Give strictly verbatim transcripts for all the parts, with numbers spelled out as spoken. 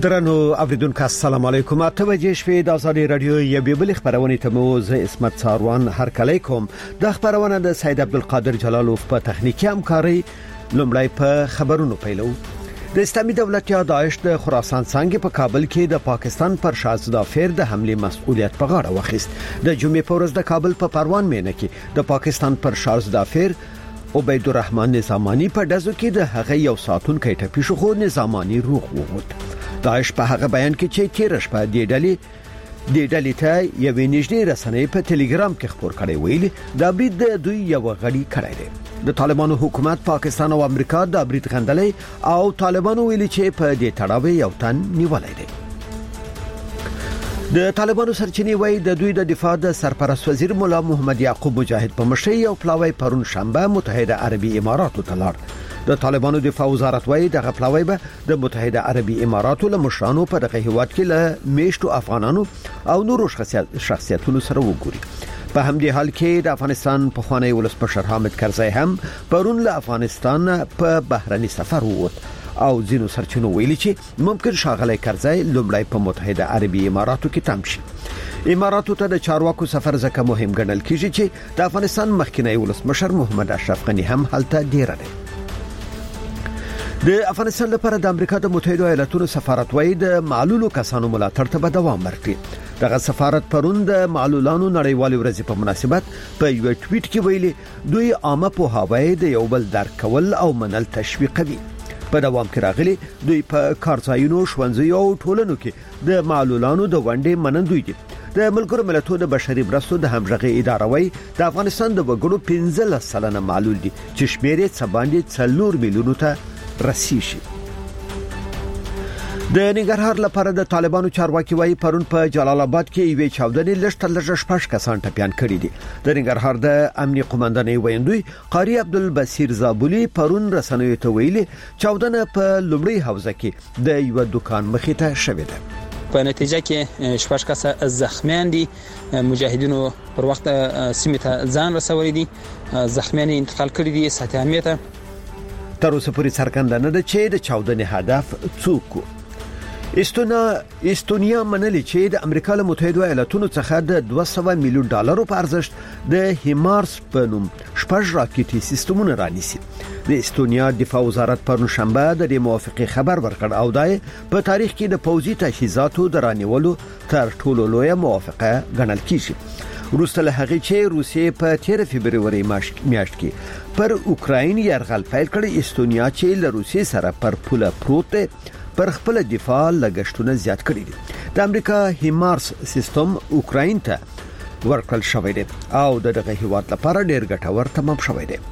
درنو اوریدونکو السلام علیکم. اته بجې شپې د آزادي رادیو یوې بل خبرونه ته مو زه اسمت ساروان هرکلی کوم. د خبرونه د سید عبدالقادر جلالوف په تخنیکی همکاري. لومړی په خبرونو پیلو. د اسلامي دولت یا داعش د خراسان څنګه په کابل کې د پاکستان پر شاهزاده افیر د حمله مسؤلیت په غاړه واخیست. د جمعې په ورځ د کابل په پروان مینه کې د پاکستان پر شاهزاده افیر عبید الرحمن نظامانی په دزو کې د هغه یو ساتونکو ټپي شو خو نظامانی روغ ووت. داعش په هغه بیان کې چې تیر شپه د ډلې د ډلې ته یوې نږدې رسنۍ په ټلګرام کې خبر کړی ویل د برید د دوی یو غړي کړی دی. د طالبانو حکومت پاکستان او امریکا د برید غندلې او طالبانو ویلي چې په دې تړاو یو تن نیولای دی. د طالبانو سرچینی وای د دوی د دفاع د سرپرست وزیر مولا محمد یعقوب مجاهد په مشرۍ یو پلاوی پرون شنبه متحده عربی اماراتو ته لاړ. د طالبانو دفاع وزارت وای دغه پلاوی به د متحده عربی اماراتو له مشرانو په دغه هیواد کې له میشتو افغانانو او نورو شخصیتونو سره وګوري. په همدې حال کې د افغانستان په خوانی ولسمشر حامد کرزی هم پرون له افغانستان په بهرني سفر ووت او ځینو سرچینو ویلي چې ممکن شاغلی کرزی لومړی په متحده عربی اماراتو کې تم شي. اماراتو ته د چارواکو سفر ځکه مهم ګڼل کیږي چې د افغانستان مخکنی ولسمشر محمد اشرف غنی هم هلته ډیر دی. د افغانستان لپاره د امریکا د متحده ایالاتونو سفارت وای د معلولو کسانو ملاتړ ته به دوام ورکړي. دغه سفارت پرون د معلولانو نړیوال ورځ په مناسبت په یو ټویټ کې ویلي دوی عامه پوهاوی د یو بل درک کول او منل تشویقوي. په دوام کې راغلي دوی په کارځایونو ښوونځیو او ټولنو کې د معلولانو د ونډې منندوی دي. د ملګرو ملتونو د بشري مرستو د همغږي اداره وای د افغانستان د وګړو پنځلس سلنه معلول دي چې شمېر یې څه باندې څلور میلیونو ته رسیږي. د ننګرهار لپاره د طالبانو چارواکي وای پرون په جلال آباد کې یوې چاودنې لږ تر لږه شپږ کسان ټپيان کړي دي. د ننګرهار د امنیت قومندانۍ ویندوی قاری عبدالبصیر زابلی پرون رسنیو ته ویلي چاودنه په لومړی حوزه کې د یو دکان مخې ته شوې ده. په نتیجه کې شپږ کسه زخمیان دي. مجاهدینو پر وخت سیمه ته ځان رسولي دي. زخمیان انتقال کړي دي سطح امنیت. تر اوسه پورې څرګنده نه ده چې د چاودنې هدف څوک و. استونیا استونیا منلي چې د امریکا له متحده ایالاتونو څخه د دوه سوه میلیون ډالرو په ارزښت د هیمارس په نوم شپږ راکټي سیستمونه رانیسي. د استونیا دفاع وزارت پرون شنبه د دې موافقه خبر ورکړ او دای په تاریخ کې د پوځي تجهیزاتو د رانیولو تر ټولو لویه موافقه ګڼل کیږي. وروسته له هغې چې روسیې په تیر فبرवरी میاشت کې پر اوکراین یرغل پیل کړی استونیا چې له روسیې سره پر پوله پروت پر خپل دفاع لګښتونه زیات کړي دي. د امریکا هیمارس سیستم اوکراین ته ورکړل شوی دی او دغه هیواد لپاره ډیر ګټور تمام شوی دی.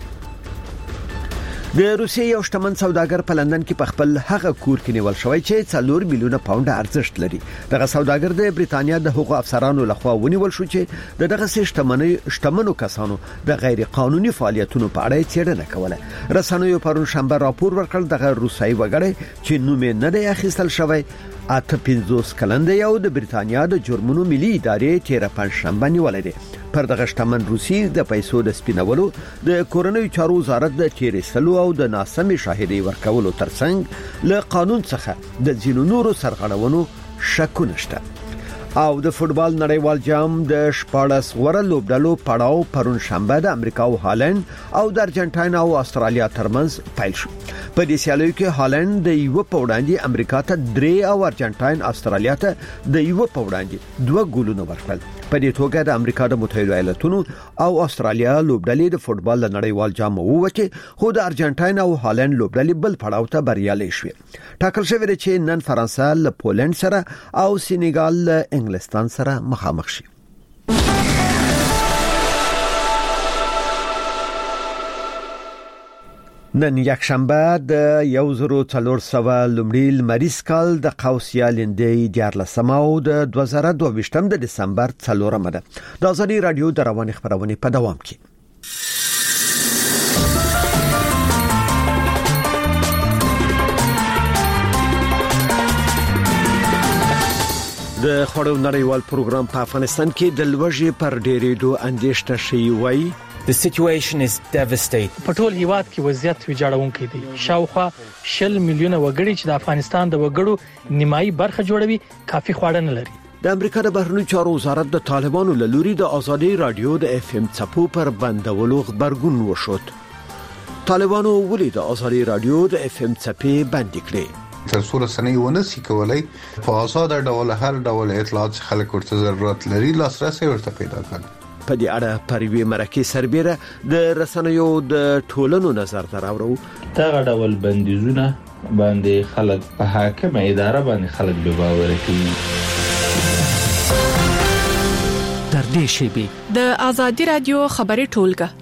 د روسیې یو شتمن سوداګر په لندن کې په خپل هغه کور کې نیول شوی چې څلور میلیونه پاونډ ارزښت لري. دغه سوداګر د بریتانیا د حقوقو افسرانو لخوا ونیول شو چې دغه شتمنۍ شتمنو کسانو د غیر قانوني فعالیتونو په اړه څېړنه کوله. رسنیو پرون شنبه راپور ورکړ دغه روسي وګړی چې نوم یې نه دی اخیستل شوی اته پنځوس کلن دی او د بریتانیا د جرمونو ملي ادارې تیر پنځشنبه نیولې دی. پر دغه شتمن روسي د پیسو د سپینولو د کورنۍ چارو وزارت د تیرېستلو او د ناسمې شاهدۍ ورکولو ترڅنګ له قانون څخه د ځینو نورو سرغړونو شکونه شته. او د فوتبال نړیوال جام د شپاړس غوړه لوبډلو پړاو پرون شنبه د امریکا او هالند او د ارجنټاین او استرالیا ترمنځ پیل شو. په دې سیالیو کې هالند د یو په وړاندې امریکا ته درې او ارجنټاین استرالیا ته د یو په وړاندې دوه ګولونه ورکړل. په دې توګه د امریکا د متحده ایالاتونو او استرالیا لوبډلې د فوتبال نړیوال جام ووته خو د ارجنټاین او هالند لوبډلې بل پړاو ته بریالي شوې. ټاکل شوی دی چې نن فرانسه له پولند سره او سینیګال له انګلستان سره مخامخ شي. نن یک شنبه د یو زرو څلور سوه لومړي لمریز کال د قوس یا لندې دیارلسمه او د دوه زره دوه ویشتم د دسمبر څلورمه ده. د آزادي رادیو د رواني خبرونه په دوام کې. د خړو نړیوال پروګرام په افغانستان کې د لوږې پر ډېرېدو اندېښنه شوی وای. The situation is devastating. په ټول هیواد کې وضعیت ویجاړونکی دی. شاوخوا شل میلیونه وګړي چې د افغانستان د وګړو نیمایي برخه جوړوي کافي خواړه نه لري. د امریکا د بهرنیو چارو وزارت د طالبانو له لوري د ازادي رادیو د اف ام څپو پر بندولو خبرګون وشود. طالبانو ولې د ازادي رادیو د اف ام څپې بند کړې؟ تر څو رسنۍ ونه سي کولای په آزاد ډول هر ډول اطلاعات خلک ورته ضرورت لري لاسرسي ورته پیدا کړي. په دې اړه پروي مرکه سربېره د رسنیو د ټولنو نظر دراوړو. دغه ډول بندیزونه باندې خلک په حاکمه اداره باندې خلک به باور کوي. تر دې شی د ازادي رادیو خبري ټولګه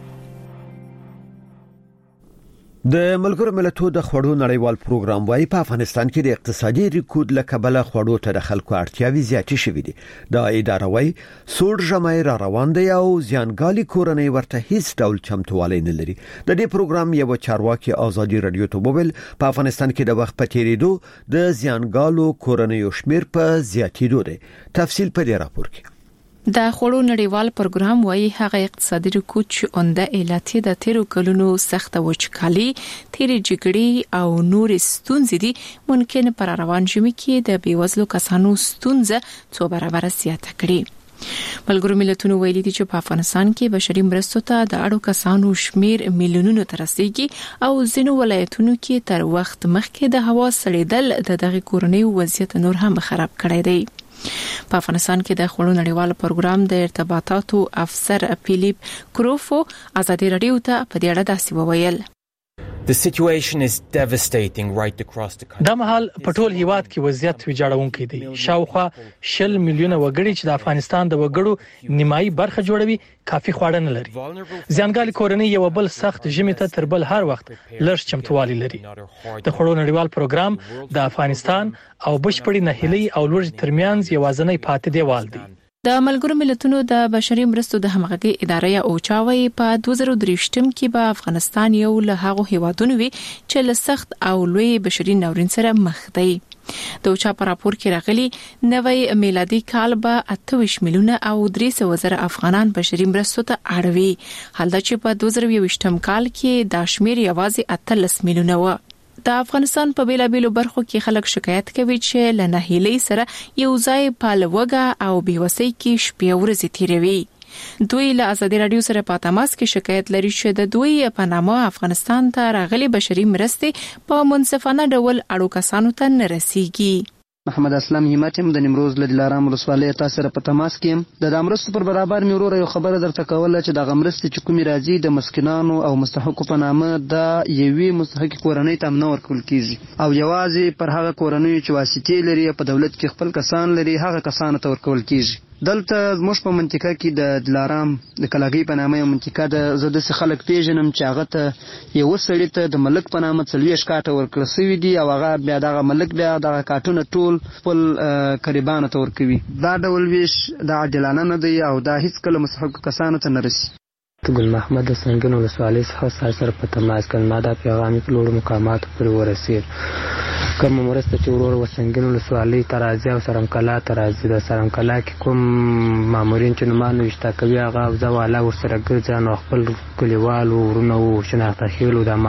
د ملګرو ملتونو د خوړو نړیوال پروګرام وايي په افغانستان کې د اقتصادي ریکورډ لکبله خوړو ته د خلکو اړتیاوي زیاتې شوې دي. د اداره وايي سوړ ژمي را روان دی او ځانګالي کورنۍ ورته هیڅ ډول چمتووالی نه لري. د دې پروګرام یو چارواکي ازادي رادیو ته وویل په افغانستان کې د وخت په تیریدو د ځانګالو کورنۍ شمیر په زیاتېدو دی. تفصیل په دې راپور کې. د خوړو نړیوال پروګرام وايي هغه اقتصادي رکود چې اونده علتي د تیرو کلونو سخت وچکالي، تیرې جګړې او نور ستونزې دي ممکن پر روان ژمي کې د بیوزلو کسانو ستونزه څو برابر زیاته کړي. ملګرو ملتونو ویلي دي چې په افغانستان کې بشري مرستو ته د اړو کسانو شمیر میلیونونو ته رسیدي او ځینو ولایتونو کې تر وخت مخکې د هوا سړېدل د دغه کورنۍ وضعیت نور هم خراب کړی دی. په افغانستان کې د خوړو نړیوال پروګرام د ارتباطاتو افسر فیلیپ کروفو ازادي رادیو ته په دې اړه داسې وویل. The situation is devastating right across the country. دا مهال په ټول هیواد کې وضعیت ویجاړونکی دی. شاوخوا شل میلیونه وګړي چې د افغانستان د وګړو نیمایي برخه جوړوي کافي خواړه نه لري. ځانګالي کورنۍ یو بل سخت ژمي ته تر بل هر وخت لږ چمتووالی لري. د خوړو نړیوال پروګرام د افغانستان او بشپړي نهیلي او لوړ ترمنځ یوازنۍ پاتې دیوال دی. د ملګرو ملتونو د بشري مرستو د همغږي ادارې او چاوي په دوه زره درې کې به افغانستان یو له هغو هیوادونو وي چې له سخت او لوی بشري ناورین سره مخ دی. د اوچا په راپور کې راغلي نوې میلادي کال به اته ویشت میلیونه او درې سوه زره افغانان بشري مرستو ته اړوي، حالدا چې په دوه زره یوویشتم کال کې دا شمیر یوازې اتلس میلیونه و. د افغانستان په بیلابیلو برخو کې خلک شکایت کوي چې له نهیلۍ سره یو ځای په لوګه او بیوسۍ کې شپې ورځې تیروي. دوی له ازادي رادیو سره په تماس کې شکایت لري چې د دوی په نامه افغانستان ته راغلي بشري مرستې په منصفانه ډول اړو کسانو ته نه رسیږي. محمد اسلام همتم د نیمروز له دلارام ولسوالۍ تاسو سره په تماس کې د امرستو پر برابر مې ورور یو خبره درته کوله چې د امرستې چې کومي راځي د مسکینانو او مستحقو په نامه د یوې مستحق کورنۍ ته نه ورکول کیږي او یوازې پر هغه کورنۍ چې واسطې لري په دولت کې خپل کسان لري هغه کسانو ته ورکول کیږي. دلته زموږ په منطقه کې د دلارام د کلاګي په نامه یو منطقه د زده سه خلک پیژنم چې هغه ته یو سړی ته د ملک په نامه څلويش کاټه ورکړل شوی دی او هغه بیا دغه ملک بیا دغه کاټونه ټول خپل قریبانو ته ورکوي. دا ډول ویش د عادلانه نه دی او دا هیڅ کله مستحق کسانو ته نه رسي. ګل محمد سنگن ولسوالۍ څخه سره په تماس کې ما دا پیغام په لوړ مقامات پر ورسید. کوم مرسته چې ورور وسنګن ولسوالۍ ترازی او سرمکلا ترازی د سرمکلا کې کوم مامورین چې نمانو وشتا کوي هغه ځواله ورسره ګرځي نو خپل کلیوالو ورونو شناخته خېلو د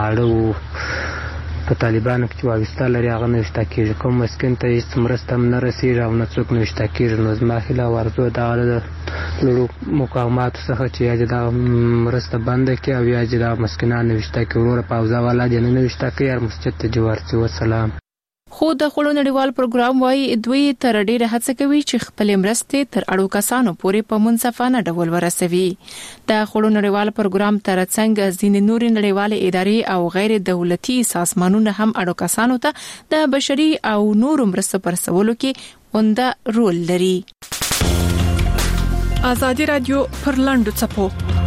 ماړو په طالبانو کې واغستا لري هغه نشته کېږي کوم مسکین ته هیڅ مرسته هم نه رسیږي او نه څوک نشته کېږي. نو زما خلا ورزو دا د لوړو مقامات څخه چې یا د مرسته بنده کې او یا د مسکینانو نشته کې ورور په ځواله دي نه نشته کې مسجد ته جوړ شي. والسلام. خو د خوړو نړیوال پروګرام وايي دوی تر ډیره هڅه کوي چې خپل مرستې تر اړو کسانو پورې په منصفانه ډول ورسوي. د خوړو نړیوال پروګرام ترڅنګ ځینې نور نړیوال ادارې او غیر دولتي سازمانونه هم اړو کسانو ته د بشري او نور مرستو پر رسولو کې اونده رول لري. ازادي رادیو پر لاندو چپو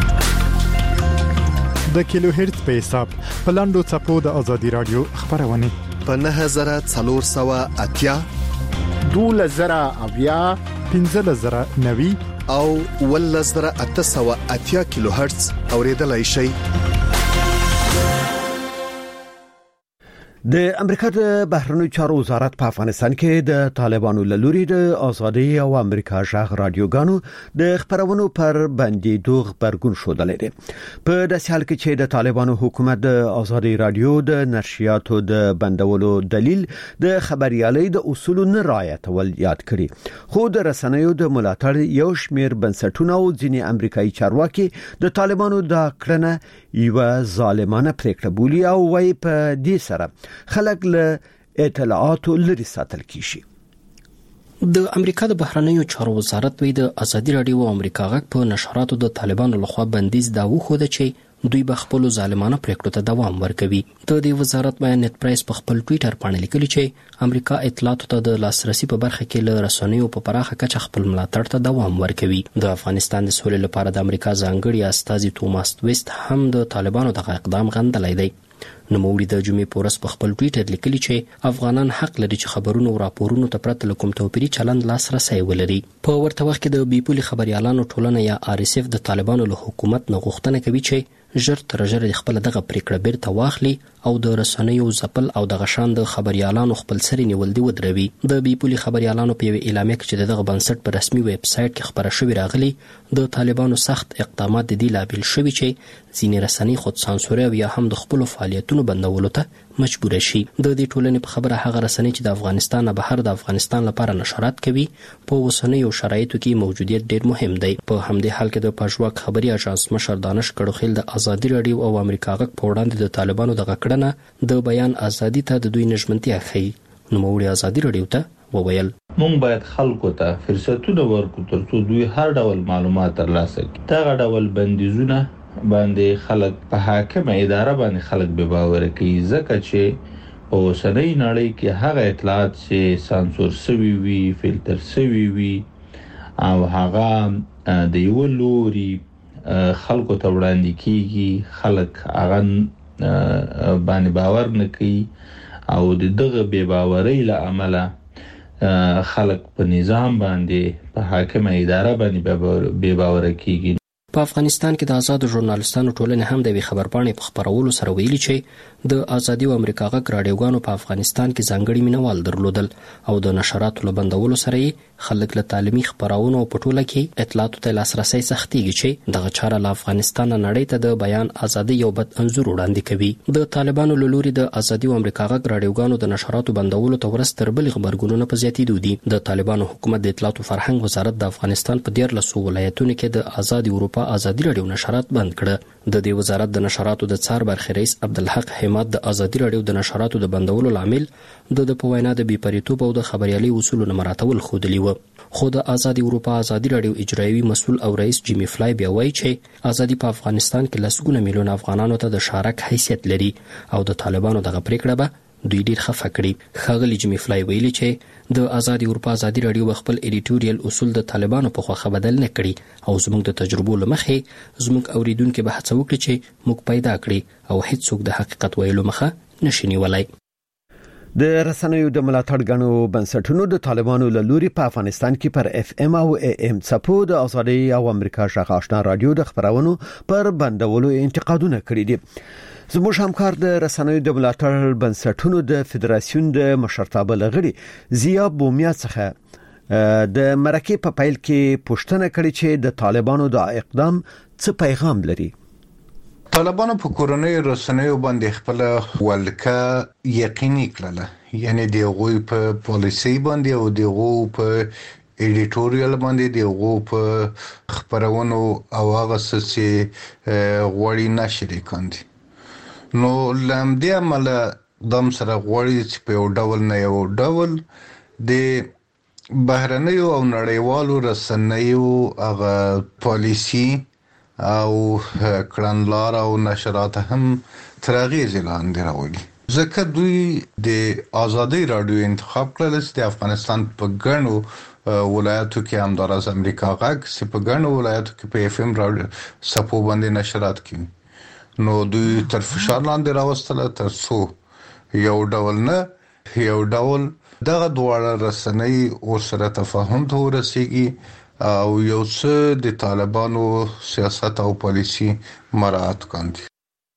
د کیلو هرتز په حساب په لاندو چپو د ازادي رادیو خبرونه په نه هزار څلور سوه اتیا دوله زره اویا پنځه زره نوي او ول زره اته سوه اتیا کیلو هرتز اوریدلای شي. د امریکا د بهرنیو چارو وزارت په افغانستان کې د طالبانو له لوري د ازادي او امریکا ژغ رادیوګانو د خبرونو پر بندیدو خبرګون شودلې دي په داسې حال کې چې د طالبانو حکومت د ازادي رادیو د نشریاتو د بندولو دلیل د خبريالۍ د اصولو نه رعایتول یاد کړي خو د رسنیو د ملاتړ یو شمېر بنسټونه او ځینې امریکایي چارواکي د طالبانو د کړنه یو ظالمانه پریکړه بولي او وايي په دې سره خلک له اطلاعاتو لري ساتل کیږي. د امریکا د بهرنیو چارو وزارت وی د ازادي رادیو او امریکا غږ په نشراتو د طالبانو لخوا بندیز دا وخوده چې دوی به خپل ظالمانه پریکړو ته دوام ورکوي. د دې وزارت بیان نت پریس په خپل ټوئیټر باندې لیکلي چې امریکا اطلاعاتو ته د لاسرسي په برخه کې له رسنیو په پراخه کچه خپل ملاتړ ته دوام ورکوي. د افغانستان د سولې لپاره د امریکا ځانګړي استازي توماس ویست هم د طالبانو د اقدام غندلی دی. نوموړي د جمعې په ورځ په خپل ټوئیټر لیکلي چې افغانان حق لري چې خبرونو او راپورونو ته پرته له کوم توپیري چلند لاسرسی ولري. په ورته وخت کې د بیپولي خبريالانو ټولنه یا آر اس اف د طالبانو له حکومت نه غوښتنه کوي چې ژر تر ژره خپل دغه پریکړه بیرته واخلي او د رسنیو ځپل او د غشان د خبريالانو خپل سری نیول دی ودروي. د بیپولي خبريالانو په یو اعلامیه کې چې دغه بنسټ په رسمي ویب سټ کې خبره شوې راغلي د طالبانو سخت اقدامات د دې لامل شوي چې ځینې رسنۍ خود سانسور او یا هم د خپل فعالیتونو بندولو ته مجبور شي. د دې ټولنې په خبره هغه رسنۍ چې د افغانستان نه بهر د افغانستان لپاره نشرات کوي په اوسنیو شرایطو کې موجودیت ډیر مهم دی. په همدې حال کې د پژواک خبري اژانس مشر دانش کړوخیل د ازادي رادیو او امریکا غږ په وړاندې د طالبانو د غکړنه د بیان ازادي ته د دوی نشمنتیا ښيي. نوموړي ازادي رادیو ته وویل مونږ باید خلکو ته فرصتونه ورکړو ترڅو دوی هر ډول معلومات ترلاسه کړي. دغه ډول بندیزونه باندې خلک په حاکمه اداره باندې خلک به باور کوي ځکه چې په اوسنۍ نړۍ کې هغه اطلاعات چې سانسور شوي وي فلټر شوي وي او هغه د یو لوري خلکو ته وړاندې کیږي خلک هغه باندې باور نه کوي او د دغه بې باورۍ له امله خلک په نظام باندې په حاکمه اداره باندې بې باور کیږي. په افغانستان کې د آزاد ژورنالستانو ټولنې هم د خبرپاڼې په خبرولو سره ویلي چې د ازادي او امریکا غږ رادیوګانو په افغانستان کې ځانګړي مینوال درلودل او د نشراتو له بندولو سره خلک له تعلیمي خبرونو په ټوله کې اطلاعاتو ته لاسرسي سختيږي چې دغه چاره له افغانستان نړۍ ته د بیان ازادي یو بد انځور وړاندې کوي. د طالبانو له لوري د ازادي او امریکا غږ رادیوګانو د نشراتو بندولو ته ورستر بل خبرګونونه په زیاتېدو دي. د طالبانو حکومت د اطلاعاتو فرهنګ وزارت د افغانستان په ډیر لسو ولایتونو کې د آزاد اروپا ازادي رادیو نشرات بند کړه. د دې وزارت د نشراتو د څار برخې رئیس عبدالحق حماد د ازادي رادیو د نشراتو د بندولو لامل د د په وینا د بیپریتوب او د خبريالۍ اصولو نه مراعاتول خودلی و. خو د آزاد اروپا ازادي رادیو اجرایوي مسؤل او رئیس جیمی فلای بیا وایي چې ازادي په افغانستان کې لسګونه میلیون افغانانو ته د شارک حیثیت لري او د طالبانو دغه پریکړه به دوی ډیر خفه کړي. خاغلی جیمی فلای ویلي چې د آزاد اروپا ازادي رادیو خپل ایډیټوریال اصول د طالبانو په خوخه بدل نه کړي او زموږ د تجربو لمخې زموږ اوریدونکو به هڅه وکړي چې موږ پیدا کړي او هیڅوک د حقیقت ویلو مخه نشي نیولای. د رسنیو د ملاتړ غنو بنسټونو د طالبانو له لوري په افغانستان کې پر اف ام او ای ام څپو د ازادي او امریکا ژغ آشنا رادیو د خبرونو پر بندولو انتقادونه کړي دي. زموږ همکار د رسنیو د ملاتړ بنسټونو د فدراسیون د مشرتابه لغړي زیا بومیا څخه د مرکه په پایل کې پوښتنه کړې چې د طالبانو د اقدام څه پیغام لري. طالبانو په کورونی رسنیو باندې خپل ولکه یقیني کړله یعنی د غوي په پالیسي باندې او د غو په ایډیټوریال باندې د غو په خبرونو او هغه څه غوړی نشري کاندي. نو لامدې عمل دم سره غوړی چې په یو ډول نه یو ډول د بهرنیو او نړیوالو رسنیو هغه پالیسي او کړنلار او نشرات هم ترغیز لاندې راولي ځکه دوی د آزادي رادیو انتخاب کړل چې د افغانستان په ګڼو ولایتو کې هم د امریکا غږ چې په ګڼو ولایتو کې په اف ام رادیو سپو باندې نشرات کوي. نو دوی تر فشار لاندې راوستل تر څو یو ډول نه یو ډول دغه دواړه رسنۍ او سره تفاهم ته ورسیږي او یو څه د طالبانو سیاست او پالیسي مراعات کوي.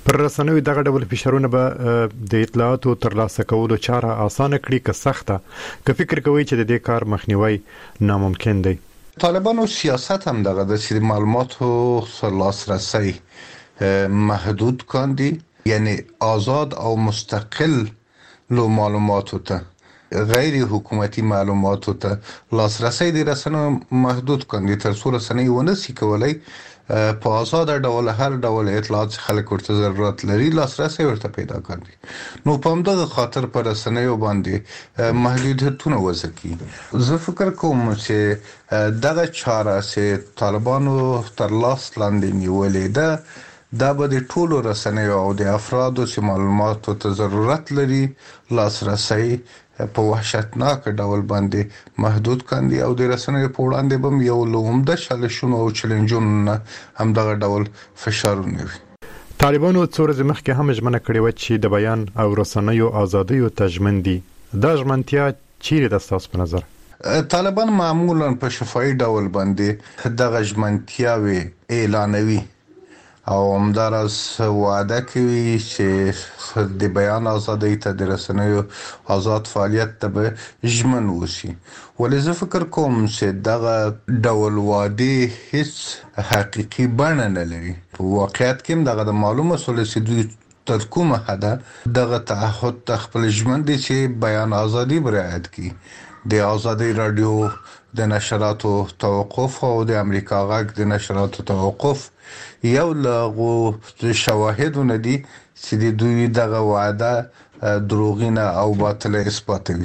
پر رسنوي دغه ډول فشارونه به د اطلاعاتو ترلاسه کولو چاره اسانه کړي که سخته، که فکر کوي چې د دې کار مخنیوي ناممکن دی؟ طالبانو سیاست هم دغه د معلوماتو لاسرسی محدود کاندي، یعنی آزاد او مستقل لو معلوماتو ته غیر حکومتی معلوماتو ته لاسرسی د رسنو محدود کاندي، تر څو رسنۍ ونسي کولای په آزاد ډول هر ډول اطلاعات خلک ورته ضرورت لري لاسرسی ورته پیدا کړي. نو په همدغه خاطر پر رسنیو باندې محدودیتونه وضع کړي. زه فکر کوم چې دغه چاره چې طالبانو تر لاس لاندې نیولې ده دا به د ټولو رسنیو او د افرادو چې معلوماتو ته ضرورت لري لاسرسی په وحشتناک ډول باندې محدود کاندي، او د رسنیو په وړاندې به یو لومده چالشونه او چیلنجونه هم دغه ډول فشارونه وي. طالبانو څو ورځې مخکې هم ژمنه کړې وه چې د بیان او رسنیو ازادیو ته ژمن دي. دا ژمنتیا چیرې ده ستاسو په نظر؟ طالبان معمولا په شفاهي ډول باندې دغه ژمنتیاوې اعلانوي او همداراز وعده کوي چې د بیان ازادۍ ته د رسنیو آزاد فعالیت ته به ژمن وشي. ولې زه فکر کوم چې دغه ډول وعده هیڅ حقیقي بڼه نه لري. په واقعیت کې هم دغه د معلومه سول چې دوی تر کومه حده دغه تعهد ته خپل ژمن دي چې بیان ازادي رعایت کړي. د ازادي رادیو د نشراتو توقف او د امریکا غږ د نشراتو توقف یو له شواهدونه دي چې د دوی دغه وعده دروغینه او باطله اثباتوي.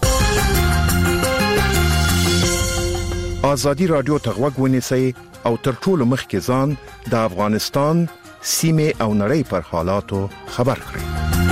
ازادي رادیو ته غوږ ونیسئ او تر ټولو مخکې ځان د افغانستان سیمه او نړۍ پر حالاتو خبر کړئ.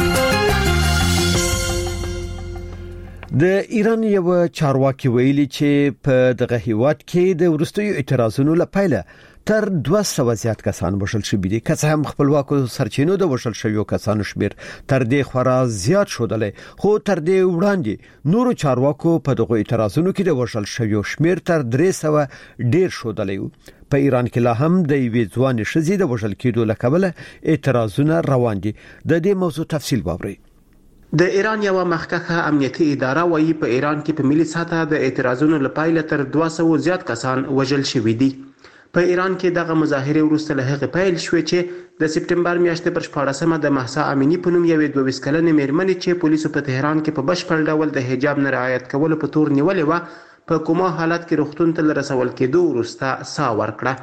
د ایران یو چارواکي ویلي چې په دغه هیواد کې د ورستیو اعتراضونو لپاره تر دوه سوه زیات کسان وشل شوي دي، که څه هم خپلواکو سرچینو د وشل شویو کسانو شمیر تر دې خورا زیات شودلی، خو تر دې وړاندې نورو چارواکو په دغه اعتراضونو کې د وشل شویو شمیر تر درې سوه ډیر شودلی وو. په ایران کې لا هم د یوې ځوانې ښځې د وشل کېدو له کبله اعتراضونه روان دي. د دې موضوع تفصیل واورئ. د ایران یو مخکخه امنیتي اداره وايي په ایران کې په ملي سطح د اعتراضونو لپاره تر دوه سوه زیات کسان وژل شوي دي. په ایران کې دغه مظاهره وروسته له هغه پیل شوې چې د سپټمبر میاشتې پر شپاړسمه د مهسا امینی په نوم یوې دوه ویشت کلنې مېرمنې چې پولیسو په تهران کې په بشپړ ډول د حجاب نه رعایت کولو په تور نیولې و په کومه حالت کې روغتون ته رسول کېدو وروسته سا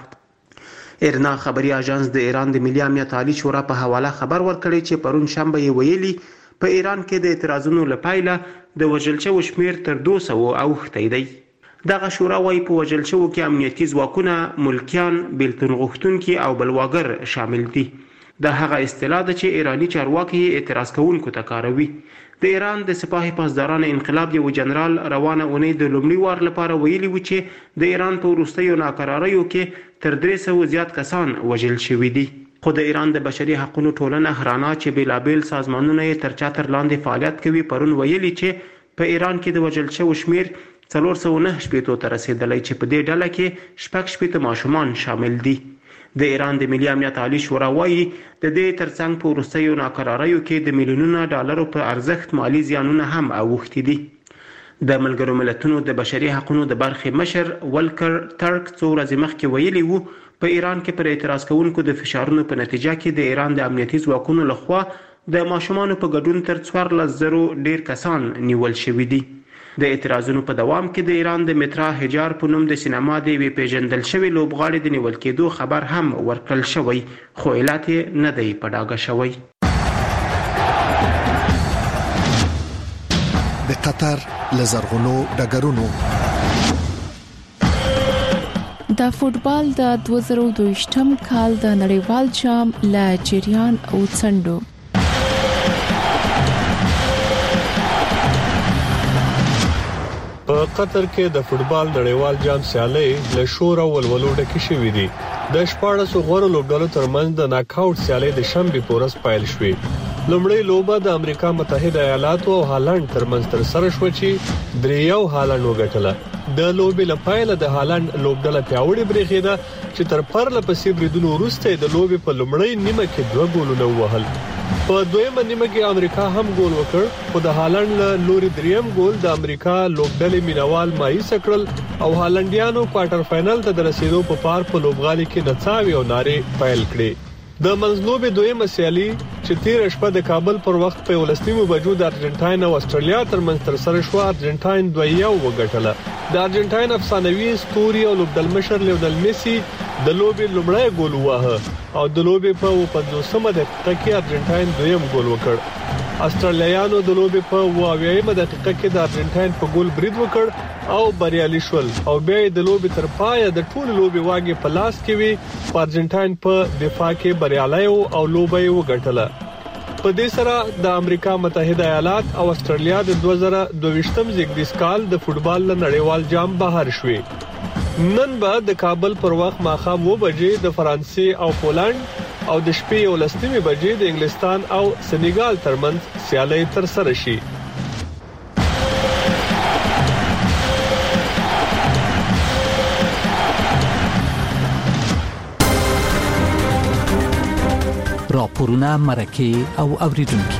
ورکړه. ایرنا خبري اژانس د ایران د ملي امنیت عالی شورا په حواله خبر ورکړی چې پرون شنبه یې ویلي په ایران کې د اعتراضونو لپاره د وژل شوو شمیر تر دوه سوه اوښتی دی. دغه شورا وايي په وژل شوو کې امنیتي ځواکونه، ملکیان، بیلتون غوښتونکي او بلواګر شامل دي. دا هغه اصطلاح ده چې ایرانی چارواکي اعتراض کوونکو ته کاروي. د ایران د سپاه پاسداران انقلاب یو جنرال روانه اونۍ د لومړي وار لپاره ویلي و چې د ایران په وروستیو ناکراریو کې تر درې سوه زیات کسان وژل شوي دي. خو د ایران د بشري حقوقو ټولنه هرانا چې بیلابیل سازمانونه یې تر چتر لاندې فعالیت کوي پرون ویلي چې په ایران کې د وژل شوو شمیر څلور سوه نهه شپېتو ته رسیدلی چې په دې ډله کې شپږ شپېته ماشومان شامل دي. د ایران د ملي امنیت عالی شورا وايي د دې ترڅنګ په وروستیو ناکراریو کې د میلیونونو ډالرو په ارزښت مالی زیانونه هم اوښتي دي. د ملګرو ملتونو د بشري حقوقو د برخې مشر ولکر ترک څو ورځې مخکې ویلي وو په ایران کې پر اعتراض کوونکو د فشارونو په نتیجه کې د ایران د امنیتي ځواکونو لخوا د ماشومانو په ګډون تر څوارلس زرو ډیر کسان نیول شوي دي. د اعتراضونو په دوام کې د ایران د مترا حجار په نوم د سینما د یوې پیژندل شوې لوبغاړې د نیول کېدو خبر هم ورکړل شوی، خو علت یې نه دی په ډاګه شوی. د قطر لزرغونو ډګرونو د فوټبال د دوه زره دوه ویشتم کال د نړیوال جام له جریان او څنډو په قطر کې د فوټبال نړیوال جام سیالي له شور او ولولو ډکې شوې دي. د شپاړسو غوړو لوبډلو ترمنځ د ناک آوټ سیالي د شنبه په ورځ پیل شوې. لومړی لوبه د امریکا متحده ایالاتو او هالند ترمنځ تر سره شو چې دریو هالند وګټله. د لوبې لپاره د هالند لوبډله پیاوړې برېښیده چې تر پرله پسې بریدونو وروسته د لوبې په لومړۍ نیمه کې دوه ګولونه ووهل. په دویمه نیمه کې امریکا هم ګول وکړ خو د هالند له لوري دریم ګول د امریکا لوبډلې مینوال مایوس کړل او هالندیانو کوارټر فائنل ته د رسیدو په پار په لوبغالي کې نڅاوي او نارې پیل کړې. د منځلوبې دویمه سیالي چې تیر شپه د کابل پر وخت په ولستیمو بجو د ارجنټاین او استرالیا ترمنځ تر سره شو، ارجنټاین دوه یو وګټله. د ارجنټاین افسانوي ستوري او لوبډلمشر لیونل میسي د لوبې لومړی ګول ووهه او د لوبې په پنځوسمه دقیقه کې ارجنټاین دویم ګول وکړ. استرالیایانو د لوبې په اویایم دقیقه کې د ارجنټاین په ګول برید وکړ او بریالي شول او بیا د لوبې تر پایه د ټول لوبې واګې په لاس کې وي. په ارجنټاین په دفاع کې بریالي او لوبې وګټله. په دې سره د امریکا متحده ایالات او استرالیا د دوه زره دوه زیږدیز کال د فوټبال له نړیوال جام بهر شوي. نن به د کابل پر وخت ماښام و بجې د فرانسې او پولند او د شپې ولستمې بجې د انګلستان او سنیګال ترمنځ سیالي تر سره شي. راپورونه مرکه او اوریدونکو.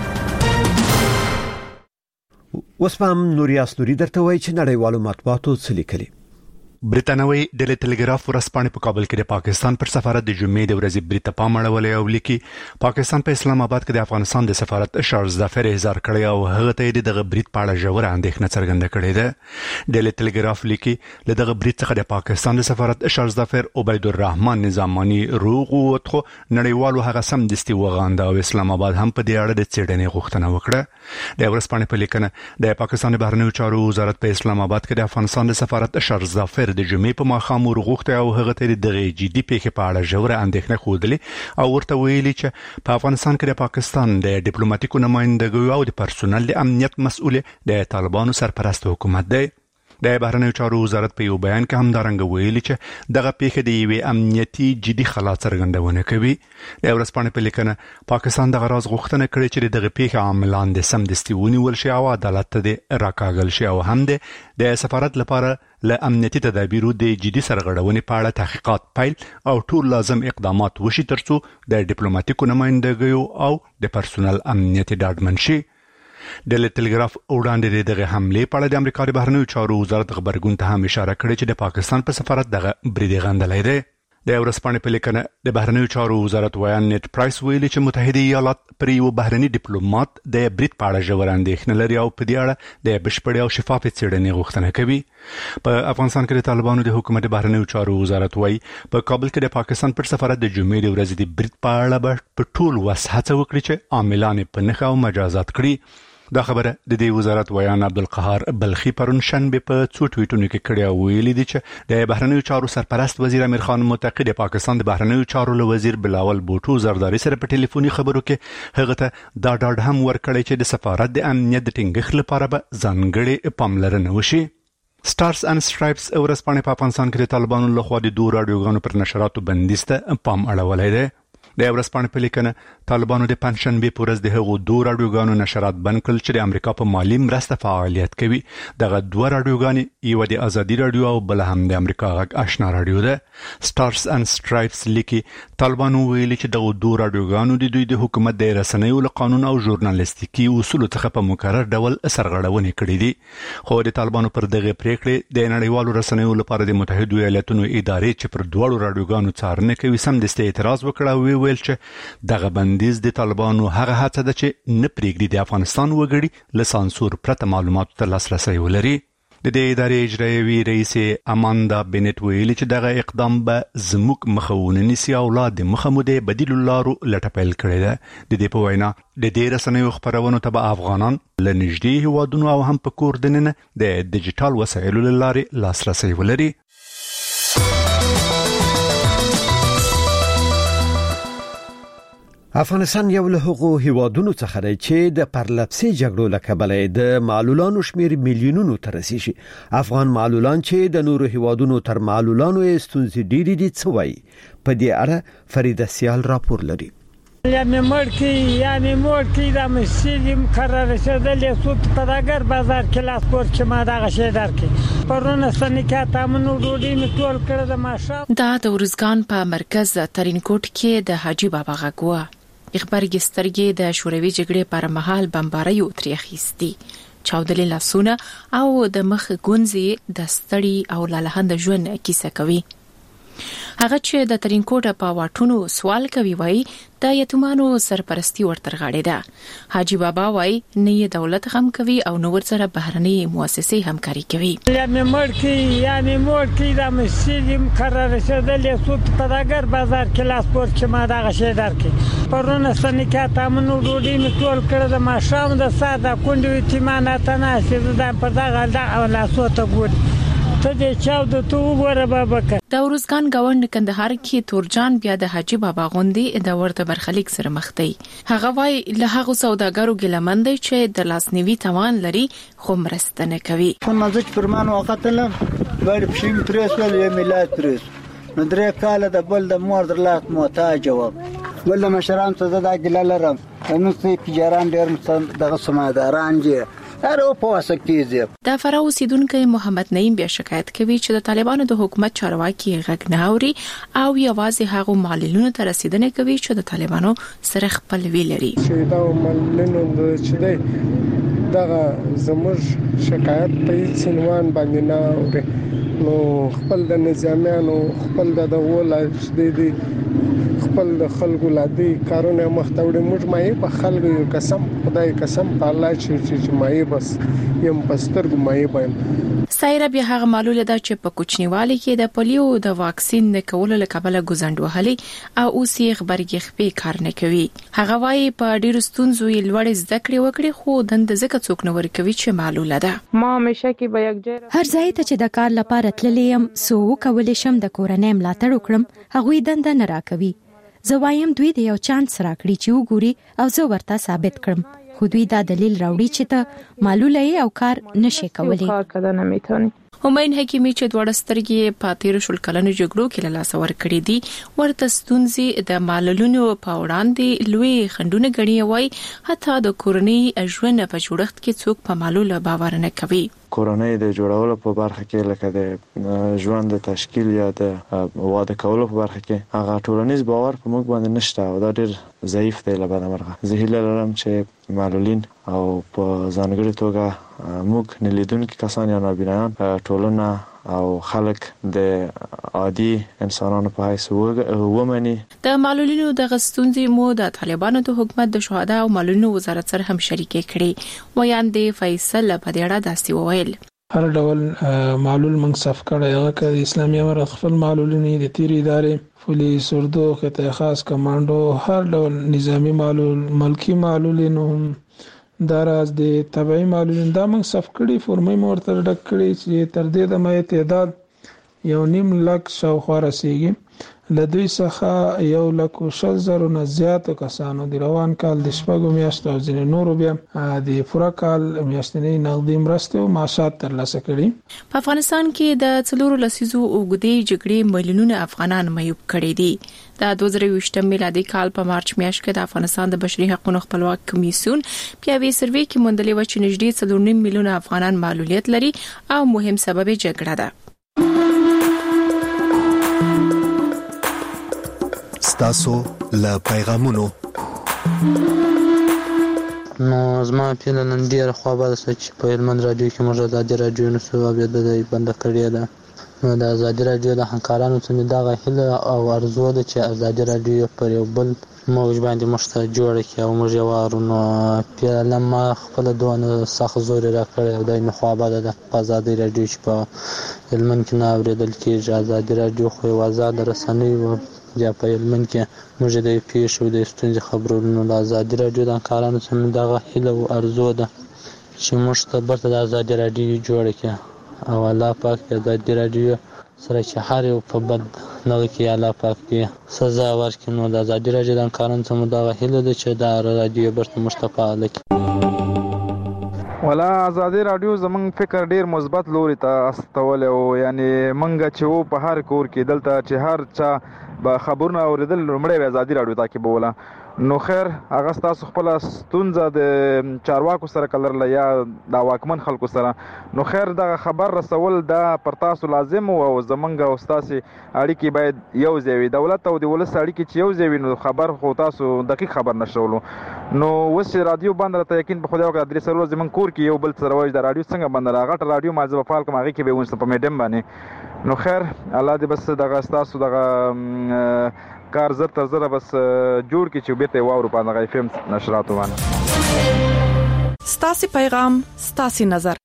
اوس هم نوریاس نوري درته وایي چې نړیوالو مطبوعاتو څه لیکلي. برتانوي ډیلی ټلګراف ورځپاڼې په کابل کې د پاکستان پر سفارت د جمعې د ورځې بریټ پام اړولې او لیکي پاکستان په اسلام آباد کې د افغانستان د سفارت شارلز ظفر اظهار کړی او هغه ته د بریټ په اړه ژوره اندېښنه څرګنده کړې ده. ډیلی ټلګراف لیکي له دغه بریټ څخه د پاکستان د سفارت شارلز ظفر عبید الرحمن نظامانی روغ وته نړیوالو هغه سم دستي وغانده او اسلام آباد هم په دې اړه د څېړنې غوښتنه وکړه. د ورځپاڼې په لیکنه د پاکستان بهرنیو چارو وزارت په اسلام آباد کې د افغانستان د سفارت شارلز ظفر د جمعې په ماښام ورغوښته او هغه ته د جدي پیښې په اړه ژوره اندېښنه خوده او ورته ویلي چې په افغانستان کې د پاکستان د ډیپلوماټیکو نمائندګیو او د پرسونل د امنیت مسؤل د طالبانو سرپرست حکومت دی. د بهرنیو چارو وزارت په یو بیان کې هم دارنګ ویلي چې دغه پیښه د یوې امنیتي جدي خلا څرګندونه کوي. د ورځپاڼې په لیکنه پاکستان د غراز غوښتنه کړې چې دغه پیښه عاملان د سمدستي ونیول شي او عدالت ته راکاږل شي او هم د سفارت لپاره له امنیتي تدابیرو د جدي سرغړونې په اړه تحقیقات پیل او ټول لازم اقدامات وشي ترڅو د ډیپلوماټیکو نمائندګیو او د پرسونل امنیت ډاډمن شي. ډیلی ټلګراف وړاندې دغه حمله په اړه د امریکا د بهرنیو چارو وزارت خبرګون ته هم اشاره کړې چې د پاکستان په سفارت دغه برید غندلې ده. د ورځپاڼې په لیکنه د بهرنیو چارو وزارت ویان نیټ پرایس ویلي چې متحده ایالات پر یو بهرني ډیپلوماټ د برید په اړه ژوره اندېښنه لري او په دې اړه د بشپړې او شفافې څېړنې غوښتنه کوي. په افغانستان کې د طالبانو د حکومت بهرنیو چارو وزارت وایي په کابل کې د پاکستان پر سفارت د جمعې د ورځې د برید په اړه په ټول وس هڅه وکړي چې عاملان په نښه او مجازات کړي. دا خبره د دې وزارت ویان عبدالقهار بلخي پرون شنبه په څو ټویټونو کې کړی او ویلي دي چې د بهرنیو چارو سرپرست وزیر امیر خان متقی د پاکستان د بهرنیو چارو له وزیر بلاول بوټو زرداری سره په ټلیفوني خبرو کې هغه ته دا ډاډ هم ورکړی چې د سفارت د امنیت د ټینګښت لپاره به ځانګړې پاملرنه وشي. سټارز اند سټرایپس ورځپاڼې په افغانستان کې د طالبانو لخوا د دوه راډیوګانو پر نشراتو بندیز ته پام اړولی دی. د ورځپاڼې په لیکنه طالبانو د پنځشنبه په ورځ د هغو دوه راډیوګانو نشرات بند کړل چې د امریکا په مالی مرسته فعالیت کوي. دغه دوه راډیوګانې یو د ازادي راډیو او بل هم د امریکا غږ آشنا راډیو ده. سټارز اند سټرایپس لیکي طالبانو ویلي چې دغه دوه راډیوګانو د دوی د حکومت د رسنیو له قانون او ژورنالیستیکي اصولو څخه په مکرر ډول سرغړونې کړې دي. خو د طالبانو پر دغه پریکړې د نړیوالو رسنیو لپاره د متحده ایالاتونو ادارې چې پر دوه راډیوګانو څارنه کوي سمدستي اعتراض وکړ او ویل چې دغه بندیز د طالبانو هغه هڅه ده چې نه پریږدي د افغانستان وګړي له سانسور پرته معلوماتو ته لاسرسی ولري. د دې ادارې اجرایوي رئیس اماندا بنت ویلي چې دغه اقدام به زموږ مخاونه نیسي او لا د مخموده بدیل لارو لټپل کړي ده. د دې په وینا د دې رسنیو خبرونو ته به افغانان له نږدې هوادونو او هم په کور دننه د ډیجیټل وسایلو لارې لاسرسی ولري. افغانستان یو له هغو هیوادونو څخه دی چې د پرلپسې جګړو له کبله د معلولانو شمیر میلیونونو ته رسیږي. افغان معلولان چې د نورو هیوادونو تر معلولانو ستونزې ډېرې دي څه وایي په دې اړه فریده سیال راپور لري. یا مړ کی یا مړ کی د مسجد مقرر شدل سود پداګر بازار کې لاس پور چې ما دا غشي درکې پرونه سنکه تامنو ډوډۍ می ټول کړه د ماشه. دا د ورزګان په مرکز ترینکوټ کې د حاجی بابا غوا خبرګي سترګې د شوروي جګړې پر مهال بمباریو تریخېستي چاودلې لاسونه او د مخ ګونځي د ستړي او لالهند ژوند کیسه کوي. هغه چې د ترینکوټ په واټونو سوال کوي وای د یتیمانو سرپرستی ورتر غاړي ده. حاجی بابا وای نه دولت هم کوي او نو ورسره بهرني مؤسسې همکاري کوي. یا مړ کی یا مړ کی د مسجد مقرر شدل سود پداګر بازار کې لاس پور چې ما دا غشي درکې پرونه سنکه تامنو ډوډۍ می ټول کړه د ماښام د ساده کونډې یتیمانه تناسه د پرداغه د لاسو ته ګور ته دې چاو د تو وګوره بابا کا. د ورزګان گاوند کندهار کې تورجان بیا د حاجی بابا غوندي د ورته برخلیک سره مخ دی. هغه وای له هغه سوداګرو ګلمند چې د لاسنیوي توان لري خو مرسته نه کوي. په مزج فرمان وختله باید پښیم پریس ول یې ملات پریس نو درې کال د بل د مور در لاس محتاج و ول مشران ته د ګل لرم نو سي پیجاران ډېر دغه سماداران دي هر او په واسکیږي. د فراه اوسیدونکو محمد نعیم بیا شکایت کوي چې د طالبانو د حکومت چارواکي غږ نه اوري او یوازې هغه معلولونو ته رسیدنه کوي چې د طالبانو سره خپل وی لري. چې دا معلولونو چې دی دغه زموږ شکایت په سنوان باندې نه اوري نو خپل د نظامیانو خپل د ولایت دی خپل د خلکو لادي کارونه مختوړي موږ مې په خلکو یو قسم خدای قسم په الله چې چې مې بس یم پستر ګمې بایم. سایره بیا هغه معلومه ده چې په کوچنیوالي کې د پولیو د واکسین نه کولو لپاره ګوزند وهلي او اوس یې خبرګي خپې کار نه کوي. هغه وايي په ډیرو ستونزو یې لوړ زده کړې وکړي خو دند زکه څوک نه ورکوي چې معلومه ده. ما همیشه کې به یک ځای هر ځای ته چې د کار لپاره تللی يم سو کولې شم د کورنۍ ملاتړ وکړم هغه دند نه راکوي. زه وایم دوی د یو چانس راکړي چې وګوري او زه ورته ثابت کړم خو دوی دا دلیل راوړي چې ته معلوله او کار نشي کولای. کار کړه نه میتونی. همین حکیمی چې دوړ سترګې په تیر شل کلنو جګړو کې لاس ور کړې دي ورته ستونزې د معلولونو په وړاندې لوی خندونه غړي وای حتی د کورنۍ ژوند په جوړښت کې څوک په معلول باور نه کوي. کورنۍ د جوړولو په برخه کې لکه د ژوند د تشکیل یا د واده کولو په برخه کې هغه ټولنیز باور په موږ باندې نشته او دا ډېر ضعیف دی لبنه مرغه. زه هیله لرم چې معلولین او په ځانګړي توګه موږ نه لیدونکو کسان یا نابینایان ټولنه او خلک د عادي انسانانو په حیث ومني. د معلولینو د غستونځي مو د طالبانو د حکومت د شهدا او معلولینو وزارت سره هم شریک کړي ویاندې فیصل په دې اړه داسې وویل. هر ډول معلول منګ صف کړی هغه د اسلامي امارت خپل معلولینو د تیر ادارې پولیس اردو قطاع خاص کمانډو هر ډول نظامی معلول ملکی معلولینو دراز د تبعی معلولین دا موږ صف کړي فورمې مورته ډک کړي چې تر دې د مې تعداد یو نیم لک شاوخوا رسیږي. لدوی څخه یو لک شل زره نه زیات کسانو د روان کال د شپږو میاشتو او ځینې نورو بیا د پوره کال میاشتنۍ نغدي مرستې او معاشات ترلاسه کړي. په افغانستان کې د څلورو لسیزو اوږدې جګړې میلیونونه افغانان معیوب کړي دي. د دوه زره یوولسم میلادي کال په مارچ میاشت کې د افغانستان د بشري حقوقو خپلواک کمیسیون پیاوی سروې کې موندلې و چې نږدې څلور نیم میلیونه افغانان معلولیت لري او مهم سبب جګړه ده. ستاسو له پیغامونو نو زما پیل نن ډیر خو به چې په هلمند رادیو کې موږ د ازادي رادیو نو سو بیا د بند کړی ده. نو د ازادي رادیو د همکارانو څخه دا غوښله او ارزو ده چې ازادي رادیو پر یو بل موج باندې مشته جوړ کړي او موږ یو ورونو پیل ما خپل دوه سخت زور را کړی او د نو خو به د ازادي رادیو چې په هلمند کې نه اوریدل کېږي. ازادي رادیو خو آزاد رسنۍ و یا په هلمند کې موږ د پیښو د ستونزې خبرونو د ازادي رادیو د همکارانو څخه دا غوښله او ارزو ده چې موږ ته برته د ازادي رادیو جوړ کړي او الله پاک د ازادي رادیو سره چې هر یو په بد نه کې الله پاک دې سزا ورکړي. نو د ازادي رادیو د همکارانو څخه دا غوښله ده چې د رادیو برته مشتفاعل کړي. ولا ازادي رادیو زمون فکر ډیر مثبت لوري ته استول او یعنی منګه چې وو په هر کور کې دلته چې هر چا به خبرونه اوریدل لمړی ازادي رادیو ته کې بوله نو خیر هغه تاسو خپل ستونزه د چارواکو سره کلرله یا د واکمن خلکو سره نو خیر دا خبر رسول دا پر تاسو لازم او زمونږ او تاسو اړیکې باید یو ځای دولت او د ولس اړیکې چې یو ځای نو خبر خو تاسو دقیق خبر نشولو نو وس رادیو بند راته یقین په خدای او درې سره زمون کور کې یو بل سره وای د رادیو څنګه بند راغټ رادیو مازه په فال کوم هغه کې به ونس په میډم باندې نو خیر الله دې بس دغه تاسو دغه کار زر تر زر بس جوړ کی چې بیت واورو په دغه فلم نشرات وانه ستاسي پیغام ستاسي نظر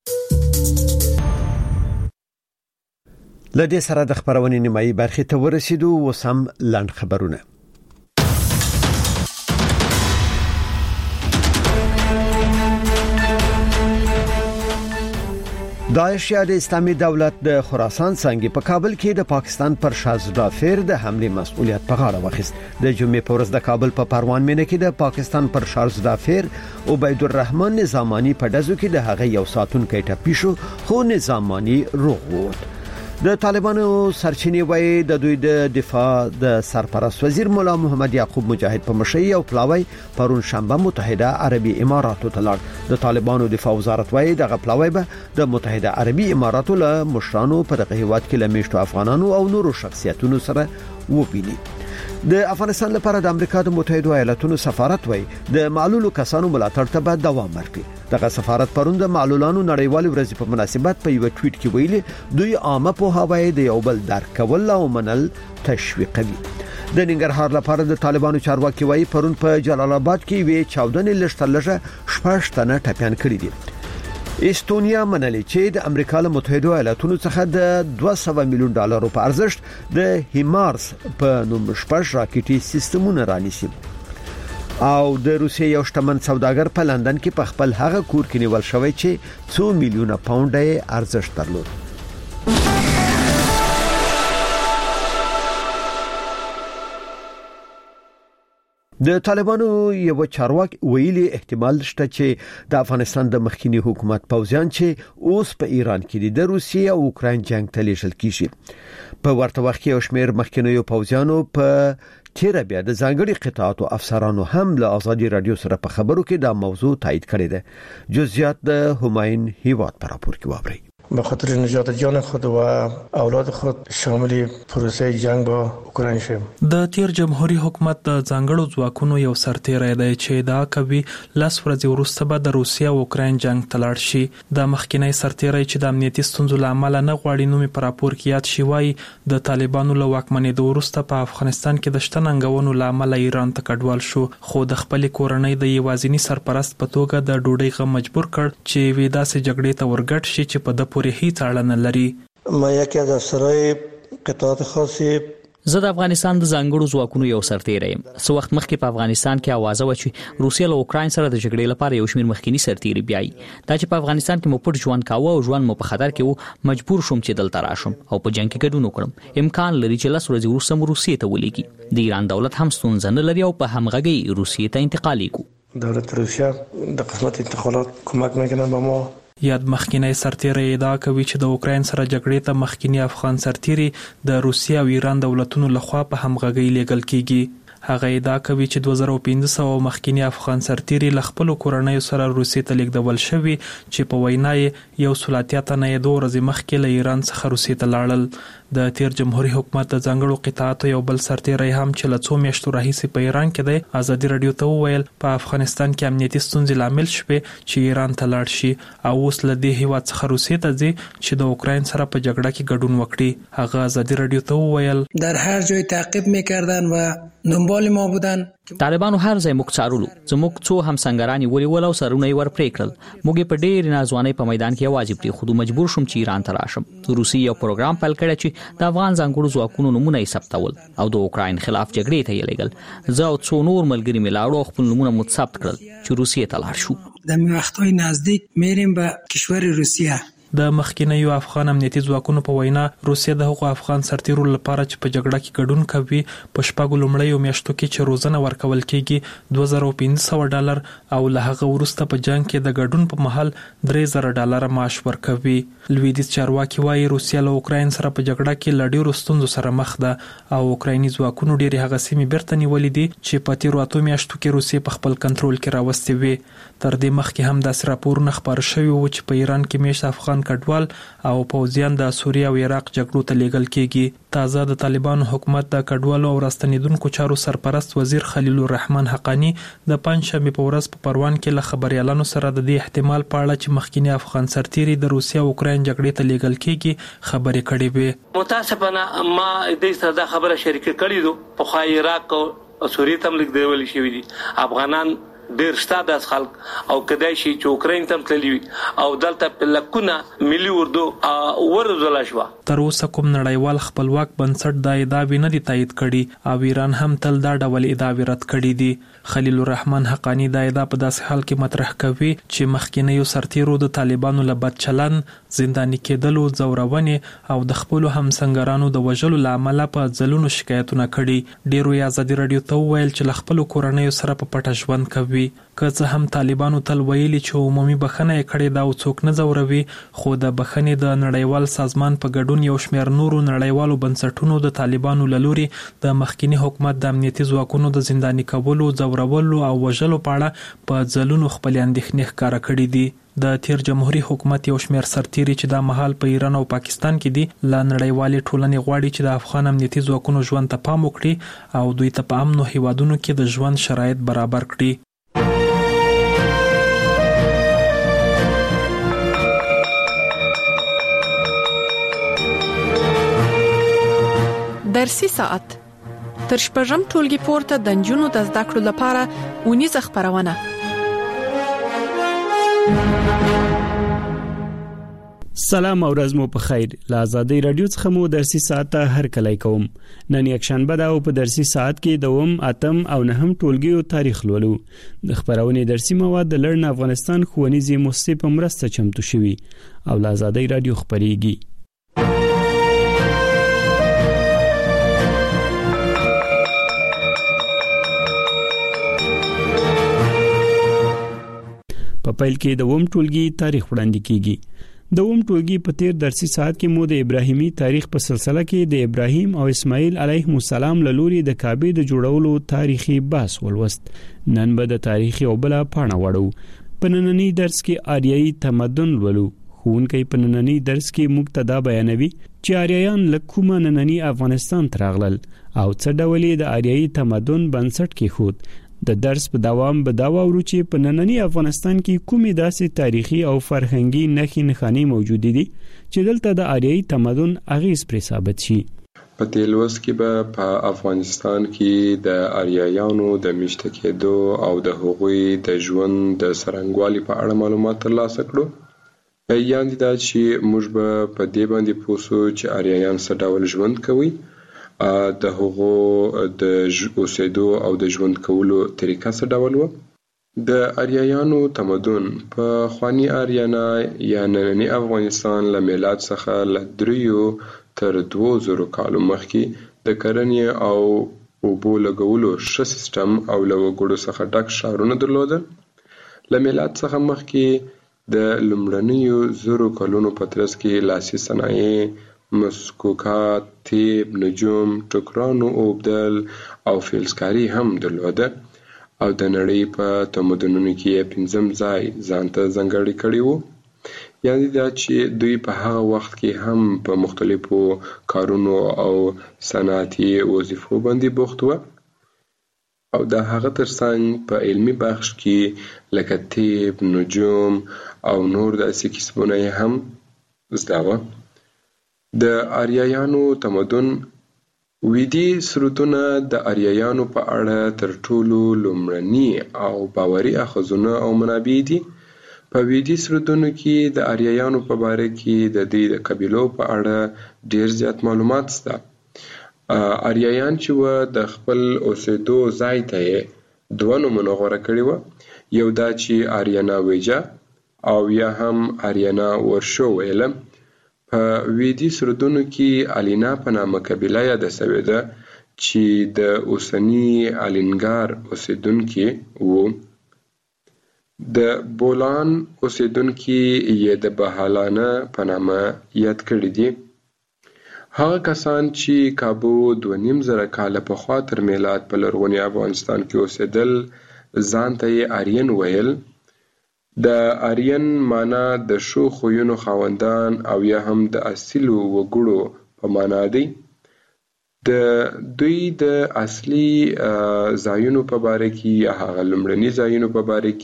لدې سره د خبرونې نیمایي برخه ته ورسېدو وسم لاند خبرونه داعش یا د اسلامي دولت د خراسان څنګه په کابل کې د پاکستان پر شازدافر د حمله مسؤلیت په غاړه واخیست د جمعې په ورځ د کابل په پروان مینه کې د پاکستان پر شازدافر عبید الرحمن نظامانی په دزو کې د هغه یو ساتونکو ټپي شو خو نظامانی روغ ووت د طالبانو سرچینې وایي د دوی د دفاع د سرپرست وزیر مولا محمد یعقوب مجاهد په مشرۍ او پلاوی پرون شنبه متحده عربي اماراتو ته لاړ د طالبانو دفاع وزارت وایي دغه پلاوی به د متحده عربي اماراتو له مشرانو په دغه هیواد کې لمیشتو افغانانو او نورو شخصیتونو سره وبیني د افغانستان لپاره د امریکا د متحده ایالاتونو سفارت وایي د معلولو کسانو ملاتړ ته به دوام ورکړي دغه سفارت پرون د معلولانو نړیوال ورځ په مناسبت په یو ټویټ کې ویلي دوی عامه په هواي د یو بل درک کول او منل تشویقوي د ننګرهار لپاره د طالبانو چارواکي وایي پرون په جلال آباد کې وی چاودنې لشتلجه شپږ تنه ټپيان کړي دي استونیا منلي چې د امریکا له متحده ایالاتونو څخه د دوه سوه میلیون ډالرو په ارزښت د هیمارس په نوم شپږ راکټي سیستمونه رانیسي او د روسیې یو شتمن سوداګر په لندن کې په خپل هغه کور کې نیول شوی چې څو میلیونه پاونډ یې ارزښت درلود د طالبانو یو چارواکي ویلي احتمال شته چې د افغانستان د مخکنی حکومت پوځیان چې اوس په ایران کې د روسیې او اوکراین جنگ ته لیږل کیږي په ورته وخت کې شمیر مخکنی پوځیانو په تیر بیا د ځانګړي قطاعات او افسرانو هم له ازادي رادیو سره په خبرو کې دا موضوع تایید کړی دی جزئیات د هماین هیواد پر راپور کې وابري به خاطر نجات جان خود و اولاد خود شامل پروسه جنگ با اوکراین شوم د تیر جمهوریت حکومت د ځانګړو ځواکونو یو سرتیری دی چې دا کوي لاس ورځې وروسته به د روسیا او اوکراین جنگ تلاړ شي د مخکینی سرتیری چې د امنیتي ستونزو لامل نه غواړي نو می پر راپور کې یاد شي وای د طالبانو له واکمنۍ د وروسته په افغانستان کې د شتننګونو لامل ایران ته کډوال شو خو د خپل کورنۍ د یوازینی سرپرست په توګه د ډوډۍ غو مجبور کړ چې وېدا سي جګړې ته ورګټ شي چې په د پورې هیڅ اړه نه لري ما یکی از افسرهای قطاعات خاصی زه د افغانستان د ځانګړو ځواکونو یو سرتیری یم څو وخت مخکې په افغانستان کې आवाज و چې روسیا له اوکراین سره د جګړې لپاره یو شمېر مخکینی سرتیری بیاي دا چې په افغانستان کې مو پټ ژوند کاوه او ژوند مو په خطر کې وو مجبور شوم چې دلته راشم او په جنگ کې ګډون وکړم امکان لري چې لاس ورځې وروسته مو روسیې ته ولېږي د ایران دولت هم ستونزه نه لري او په همغږي روسیې ته انتقال وکړي دولت روسیه د قسمت انتقالات کمک میکنن به ما یاد مخکینی سرتیری ادعا کوي چې د اوکراین سره جګړې ته مخکینی افغان سرتیری د روسیا او ایران دولتونو لخوا په همغږي لیږل کیږي هغه ادعا کوي چې دوه زره پنځه سوه مخکینی افغان سرتیری ل خپل کورنۍ سره روسیې ته لیږدول شوی چې په وینا یو سلاتیا ته نه دوه ورځې مخکې له ایران څخه روسیې ته لاړل د تیر جمهوریت حکومت د ځانګړو قطاعاتو یو بل سرتیری هم چې له څو میاشتو راهیسې په ایران کې دی ازادي رادیو ته وویل په افغانستان کې امنیتي ستونزې لامل شوه چې ایران ته لاړ شي او اوس له دې هیواد څخه روسیې ته ځي چې د اوکراین سره په جګړه کې ګډون وکړي هغه ازادي رادیو ته وویل در هر جای تعقیب می‌کردن و دنبال ما بودن طالبانو هر ځای موږ څارلو زموږ څو همسنګرانی ولول او سرونه یې ور پرې کړل موږ په ډېر نازوانې په میدان کې واجب دي خو مجبور شوم چې ایران ته راشم روسي یو پروګرام پیل کړی چې د افغان ځانګړو ځواکونو نمونه یې ثبتول او د اوکراین خلاف جګړې ته یې لېږل زه او څو نور ملګري ملاړو خپل نمونه مو ثبت کړل چې روسیې ته لاړ شو در وقت‌های نزدیک میریم به کشور روسیه د مخکینیو افغان امنیتي ځواکونو په وینا روسیه د هغو افغان سرتیرو لپاره چې په جګړه کې ګډون کوي په شپږو لومړیو میاشتو کې چې روزنه ورکول کیږي دوه زره پنځه سوه ډالر او له هغه وروسته په جنگ کې د ګډون په محل درې زره ډالر معاش ورکوي. لویدیځ چارواکي وايي روسیه له اوکراین سره په جګړه کې له ډیرو ستونزو سره مخ ده او اوکرایني ځواکونو ډېرې هغه سیمې بیرته نیولې دي چې په تیرو اتو میاشتو کې روسیه په خپل کنټرول کې راوستې وي. تر دې مخکې هم داسې راپورونه خپاره شوي وو چې په ایران کې میشت افغان کډوال او پوځیان د سوریه او عراق جګړو ته لیږل کیږي. تازه د طالبانو حکومت د کډوالو او راستنیدونکو چارو سرپرست وزیر خلیل الرحمن حقانی د پنځشنبه په ورځ په پروان کې له خبريالانو سره د دې احتمال په اړه چې مخکینی افغان سرتیري د روسیه او اوکراین جګړې ته لیږل کیږي خبرې کړې وې. متاسفانه ما دې سره دا خبره شریک کړې ده په خای عراق او سوریه تم لیک دیول شي دي افغانان ډیر شته د خلک او کدای شي چې اوکراین تم تللی او دلته په لکونه ملي اردو ورزول شو. تر اوسه کوم نړیوال خپلواک بنسټ دا ادعا نه دي تایید کړي او ایران هم تل دا ډول ادعا رد کړي دي. خلیل الرحمن حقانی دا ادعا په داسې حال کې مطرح کوي چې مخکینیو سرتیرو د طالبانو له بد چلن، زنداني کېدلو، ځورونې او د خپل همسنګرانو د وژلو لامل په ځلونو شکایتونه کړي. ډیرو یې ازادي رادیو ته وویل چې له خپل کورنیو سره په پټه ژوند کوي. که څه هم طالبانو تل ویلي چې عمومي بخښنه یې کړې دا او څوک نه ځوروي، خو د بخښنې د نړیوال سازمان په ګډون یو شمېر نورو نړیوالو بنسټونو د طالبانو له لوري د مخکینی حکومت د امنیتي ځواکونو د زنداني کولو، ځورولو او وژلو په اړه په ځلونو خپلې اندېښنې ښکاره کړي دي. د تیر جمهوریت حکومت یو شمېر سرتیري چې دا مهال په ایران او پاکستان کې دي له نړیوالې ټولنې غواړي چې د افغان امنیتي ځواکونو ژوند ته پام وکړي او دوی ته په امنو هیوادونو کې د ژوند شرایط برابر کړي. درسي ساعت تر شپږم ټولګي پورته د نجونو د زده کړو لپاره ونیزه خبرونه. سلام او ورځ مو په خیر. له آزادۍ رادیو څخه مو درسي ساعت هر کله کوم. نن یک شنبه ده او په درسي ساعت کې دوم، اتم او نهم ټولګیو تاریخ لولو. د خبرونې درسي مواد د لړن افغانستان ښوونیزې مؤسسې په مرسته چمتو شوي او له آزادۍ رادیو خبريږي. په پیل کې د ووم ټولګي تاریخ وړاندې کیږي. د ووم ټولګي په تیر درسي ساعت کې مو د ابراهیمي تاریخ په سلسله کې د ابراهیم او اسماعیل علیهم السلام له لوري د کعبې د جوړولو تاریخي بحث ولوست. نن به د تاریخ یو بل پاڼه وړو. په نننی درس کې آریایي تمدن ولو. ښوونکی په نننی درس کې مبتدا بیانوي چې آریایان له کومه نننی افغانستان ته راغلل او څه ډول د آریایي تمدن بنسټ کېښود. د درس په دوام به دا واورو چې په نننی افغانستان کې کومې داسې تاریخي او فرهنګي نښې نښانې موجود دي چې دلته د آریایي تمدن اغیز پرې ثابت شي. په دې لوست کې به په افغانستان کې د آریایانو د میشته کېدو او د هغوی د ژوند د څرنګوالي په اړه معلومات ترلاسه کړو. یعنې دا چې موږ به په دې باندې پوه شو چې آریایان څه ډول ژوند کوي، د هغو د اوسېدو او د ژوند کولو طریقه څه ډول و. د آریایانو تمدن په خواني آریانا یا نننی افغانستان له میلاد څخه له دریو تر دوو زرو کالو مخکې د کرنې او اوبو لګولو ښه سیستم او له وګړو څخه ډک ښارونه درلودل. له میلاد څخه مخکې د لومړنیو زرو کلونو په ترڅ کې لاسي صنایع، مسکوکات، تیب، نجوم، ټوکرانو اوبدل او فلزکاري هم درلوده او د نړۍ په تمدنونو کې پنځم ځای ځانته ځانګړی کړی وو. یعنې دا چې دوی په هغه وخت کې هم په مختلفو کارونو او صنعتي وظیفو باندې بوخت وو او د هغه ترڅنګ په علمي بخش کې لکه تیب، نجوم او نور داسې کسبونه هم زده وو. د آریایانو تمدن ویدي سرودونه د آریایانو په اړه تر ټولو لومړني او باوري اخذونه او منابع دي. په ویدي سرودونو کې د آریایانو په باره کې د دې د قبیلو په اړه ډیر زیات معلومات شته. آریایان چې و د خپل اوسېدو ځای ته دوه نومونه غوره کړي و. یو دا چې آریانا ویجا او یا هم آریانا ورشو ویله. په ویدي سردونو کې الینا په نامه قبیله یاده سوې ده چې د اوسني الینګار اوسیدونکي وو. د بولان اوسیدونکي یې د بهالانه په نامه یاد کړي دي. هغه کسان چې کابو دوه نیم زره کاله پخوا تر میلاد په لرغوني افغانستان کې اوسېدل ځان ته یې آرین ویل. د آرین معنا د ښو خویونو خاوندان او یا هم د اصیلو وګړو په معنا دی. د دوی د اصلي ځایونو په باره کې یا هغه لومړني ځایونو په باره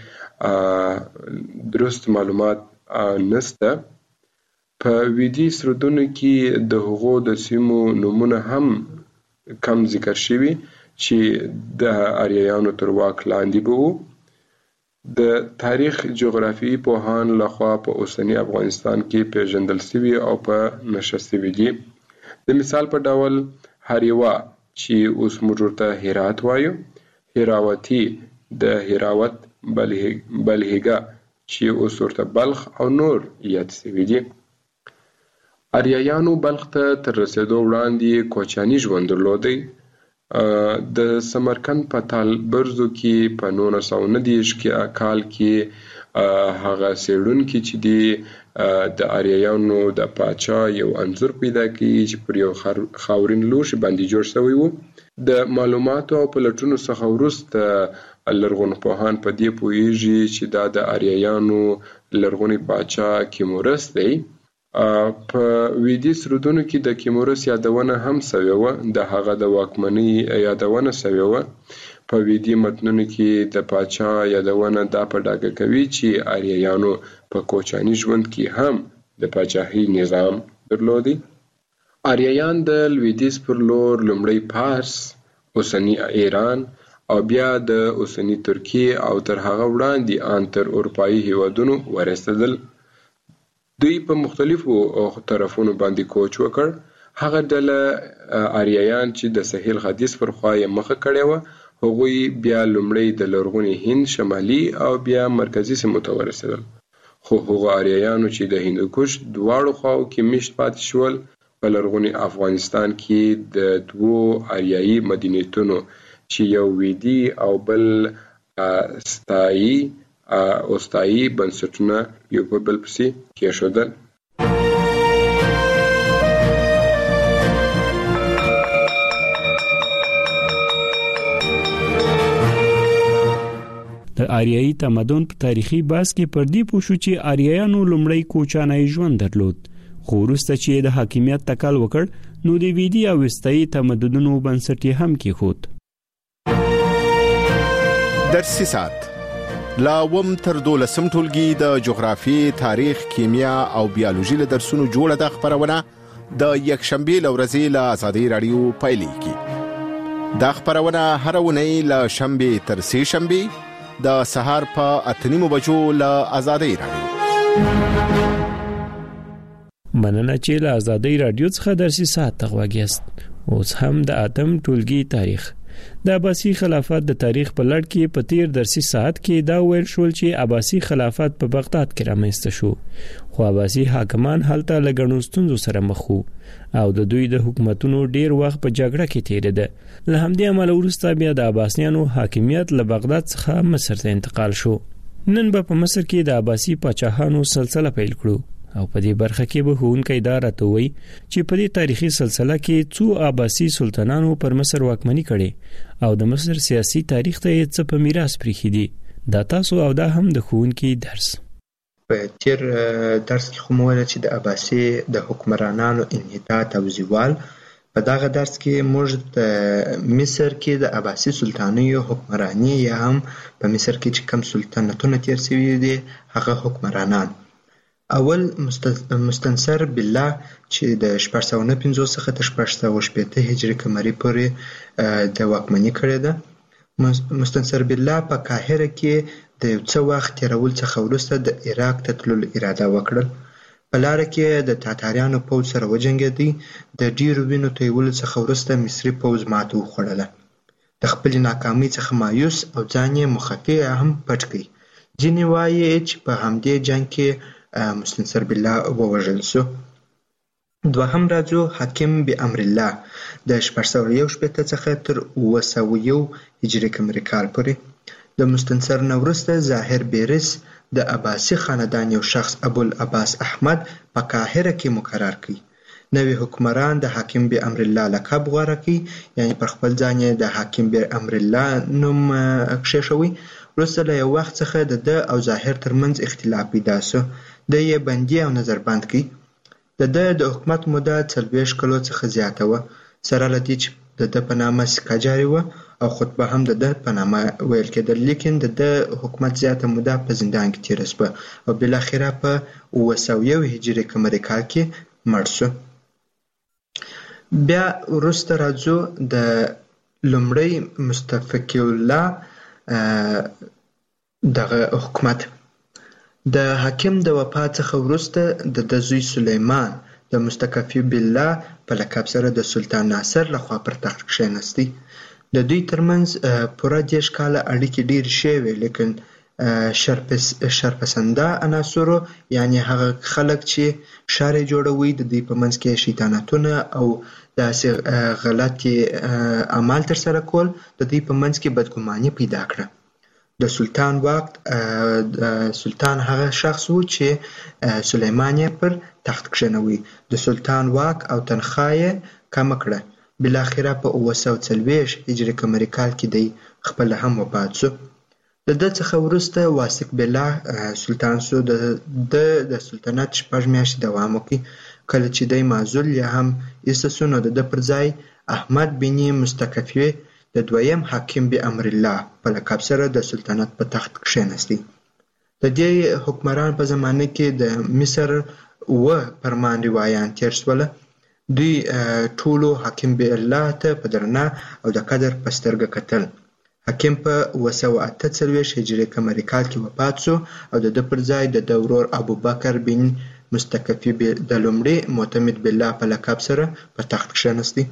کې درست معلومات نشته. په ویدي سردونو کې د هغو د سیمو نومونه هم کم ذکر شوي چې د آریایانو تر واک لاندې به وو. د تاریخ جغرافیایي پوهان لخوا په اوسني افغانستان کې پیژندل شوي او په نښه شوي دي. د مثال په ډول هریوا چې اوس موږ ورته هرات وایو، هراوتي د هراوت، بلهیګا چې اوس ورته بلخ او نور یاد شوي دي. آریایانو بلخ ته تر رسېدو وړاندې کوچیاني ژوند درلودی. د سمرقند په تال برزو کې په نولس سوه نهه دېرش کې کال کې هغه څېړونکي چې دي د آریایانو د پاچا یو انځور پیدا کړي چې پر یو خاورین لوښي باندې جوړ شوی و. د معلوماتو او پلټونو څخه وروسته لرغونپوهان په دې پوهیږي چې دا د آریایانو لرغونی پاچا کیمورس دی. په ویدي سرودونو کې د کیمورس یادونه هم شوې وه، د هغه د واکمنۍ یادونه شوې وه. په ویدي متنونو کې د پاچا یادونه دا په ډاګه کوي چې آریایانو په کوچیاني ژوند کې هم د پاچاهۍ نظام درلودی. آریایان د لویدیځ پر لور لومړی پارس، اوسني ایران او بیا د اوسني ترکیې او تر هغه وړاندې ان تر اروپایي هیوادونو ورسېدل. دوی په مختلفو طرفونو باندې کوچ وکړ. هغه ډله آریایان چې د سهیل ختیځ پر خوا یې مخه کړې وه، هغوی بیا لومړی د لرغوني هند شمالي او بیا مرکزي سیمو ته ورسېدل. خو هغو آریایانو چې د هندوکش دواړو خواو کې میشت پاتې شول، په لرغوني افغانستان کې د دوو آریایي مدنیتونو چې یو ویدي او بل ستایي اوستایي بنسټونه یو په بل پسې کېښودل. د آریایي تمدن په تاریخي بحث کې پر دې پوه شو چې آریایانو لومړی کوچیانی ژوند درلود، خو وروسته چې د حاکمیت تکل وکړ نو د ویدي او وستایي تمدنونو بنسټ یې هم کېښود. درسي ساعت لا اووم تر دولسم ټولګي د جغرافیې، تاریخ، کیمیا او بیولوژي له درسونو جوړه ده خپرونه د یکشنبې له ورځې له ازادۍ راډیو پیلېږي. دا خپرونه هره اونۍ له شنبې تر سې شنبې د سهار په اته نیمو بجو له ازادۍ راډیو. مننه چې له ازادۍ راډیو څخه درسي ساعت ته غوږ یاست. اوس هم د اتم ټولګي تاریخ د عباسي خلافت د تاریخ په لړ کې په تیر درسي ساعت کې دا ویل شول چې عباسي خلافت په بغداد کې رامنځته شو، خو عباسي حاکمان هلته له ګڼو ستونزو سره مخ وو او د دوی د حکومتونو ډیر وخت په جګړه کې تیریده. له همدې امله وروسته بیا د عباسیانو حاکمیت له بغداد څخه مصر ته انتقال شو. نن به په مصر کې د عباسي پاچاهانو سلسله پیل کړو او په دې برخه کې به ښوونکی دا راته وایي چې په دې تاریخي سلسله کې څو عباسي سلطانانو پر مصر واکمني کړې او د مصر سیاسي تاریخ ته یې څه په میراث پریښي دي. دا تاسو او دا هم د ښوونکي درس. په تیر درس کې خو مو ویل چې د عباسي د حکمرانانو انحطاط او زوال. په دغه درس کې موږ د مصر کې د عباسي سلطانیو حکمراني یا هم په مصر کې چې کوم سلطنتونه تیر شوي دي هغه حکمرانان. اول مستنصر بالله چې د شپږ سوه نهه پنځوس څخه تر شپږ سوه شپېته هجري قمري پورې د واکمني کړې ده. مستنصر بالله په قاهره کې د یو څه وخت تېرولو څخه وروسته د عراق ته تللو اراده وکړل. په لاره کې د تاتاریانو پوځ سره وجنګېدی. د ډېرو وینو تویولو څخه وروسته مصري پوځ ماته وخوړله. د خپلې ناکامۍ څخه مایوس او ځان یې مخفي هم پټ کړ. ځینې وایي چې په همدې جنګ کې مستنصر بالله ووژل شو. دوهم راځو حاکم بامر الله د شپږ سوه یو شپېته څخه تر اوه سوه یو هجري قمري کال پورې. د مستنصر نه وروسته ظاهر بیرس د عباسي خاندان یو شخص ابوالعباس احمد په قاهره کې مقرر کړ. نوی حکمران د حاکم بامر الله لقب غوره کړ، یعنی پر خپل ځان یې د حاکم بامر الله نوم کښېښوی. وروسته له یو وخت څخه د ده او ظاهر ترمنځ اختلاف پیدا شو. د یې بندي او نظربند کړ. د ده د حکومت موده څلوېښت کلو څخه زیاته وه، سره له دې چې د ده په نامه سکه جاري وه او خطبه هم د ده په نامه ویل کېدل. لیکن د ده حکومت زیاته موده په زندان کې تېره شوه او بالاخره په اوه سوه یو هجري قمري کال کې مړ شو. بیا وروسته راځو د لومړی مستفقی الله دغه حکومت. د حاکم د وفات څخه وروسته د ده زوی سلیمان د مستکفی بالله په لقب سره د سلطان ناصر لخوا پر تخت کښېنستی. د دوی ترمنځ پوره دېرش کاله اړیکې ډېرې ښې وې، لیکن شرپسنده عناصرو یعنی هغه خلک چې ښار یې جوړوي د دوی په منځ کې شیطانتونه او داسې غلطې اعمال ترسره کول د دوی په منځ کې بدګماني پیدا کړه. د سلطان واک سلطان هغه شخص و چې سلیمان یې پر تخت کښېنوي. د سلطان واک او تنخواه یې کمه کړه. بالاخره په اوه سوه څلوېښت هجري قمري کال کې دی خپله هم وفات شو. د ده څخه وروسته واثق بالله سلطان شو. د ده د سلطنت شپږ میاشتې دوام وکړ. کله چې دی معزول یا هم ایسته شو نو د ده پر ځای احمد بن مستکفی د دویم حاکم بامر الله په لقب سره د سلطنت په تخت کښېنستی. د دې حکمران په زمانه کې د مصر اوه فرمان روایان تېر شوله. دوی ټولو حاکم بالله ته په درنه او د قدر په سترګه کتل. حاکم په اوه سوه اته څلوېښت هجري قمري کال کې وفات شو او د ده پر ځای د ده ورور ابوبکر بن مستکفی د لومړي معتمد بالله په لقب سره په تخت کښېنستی.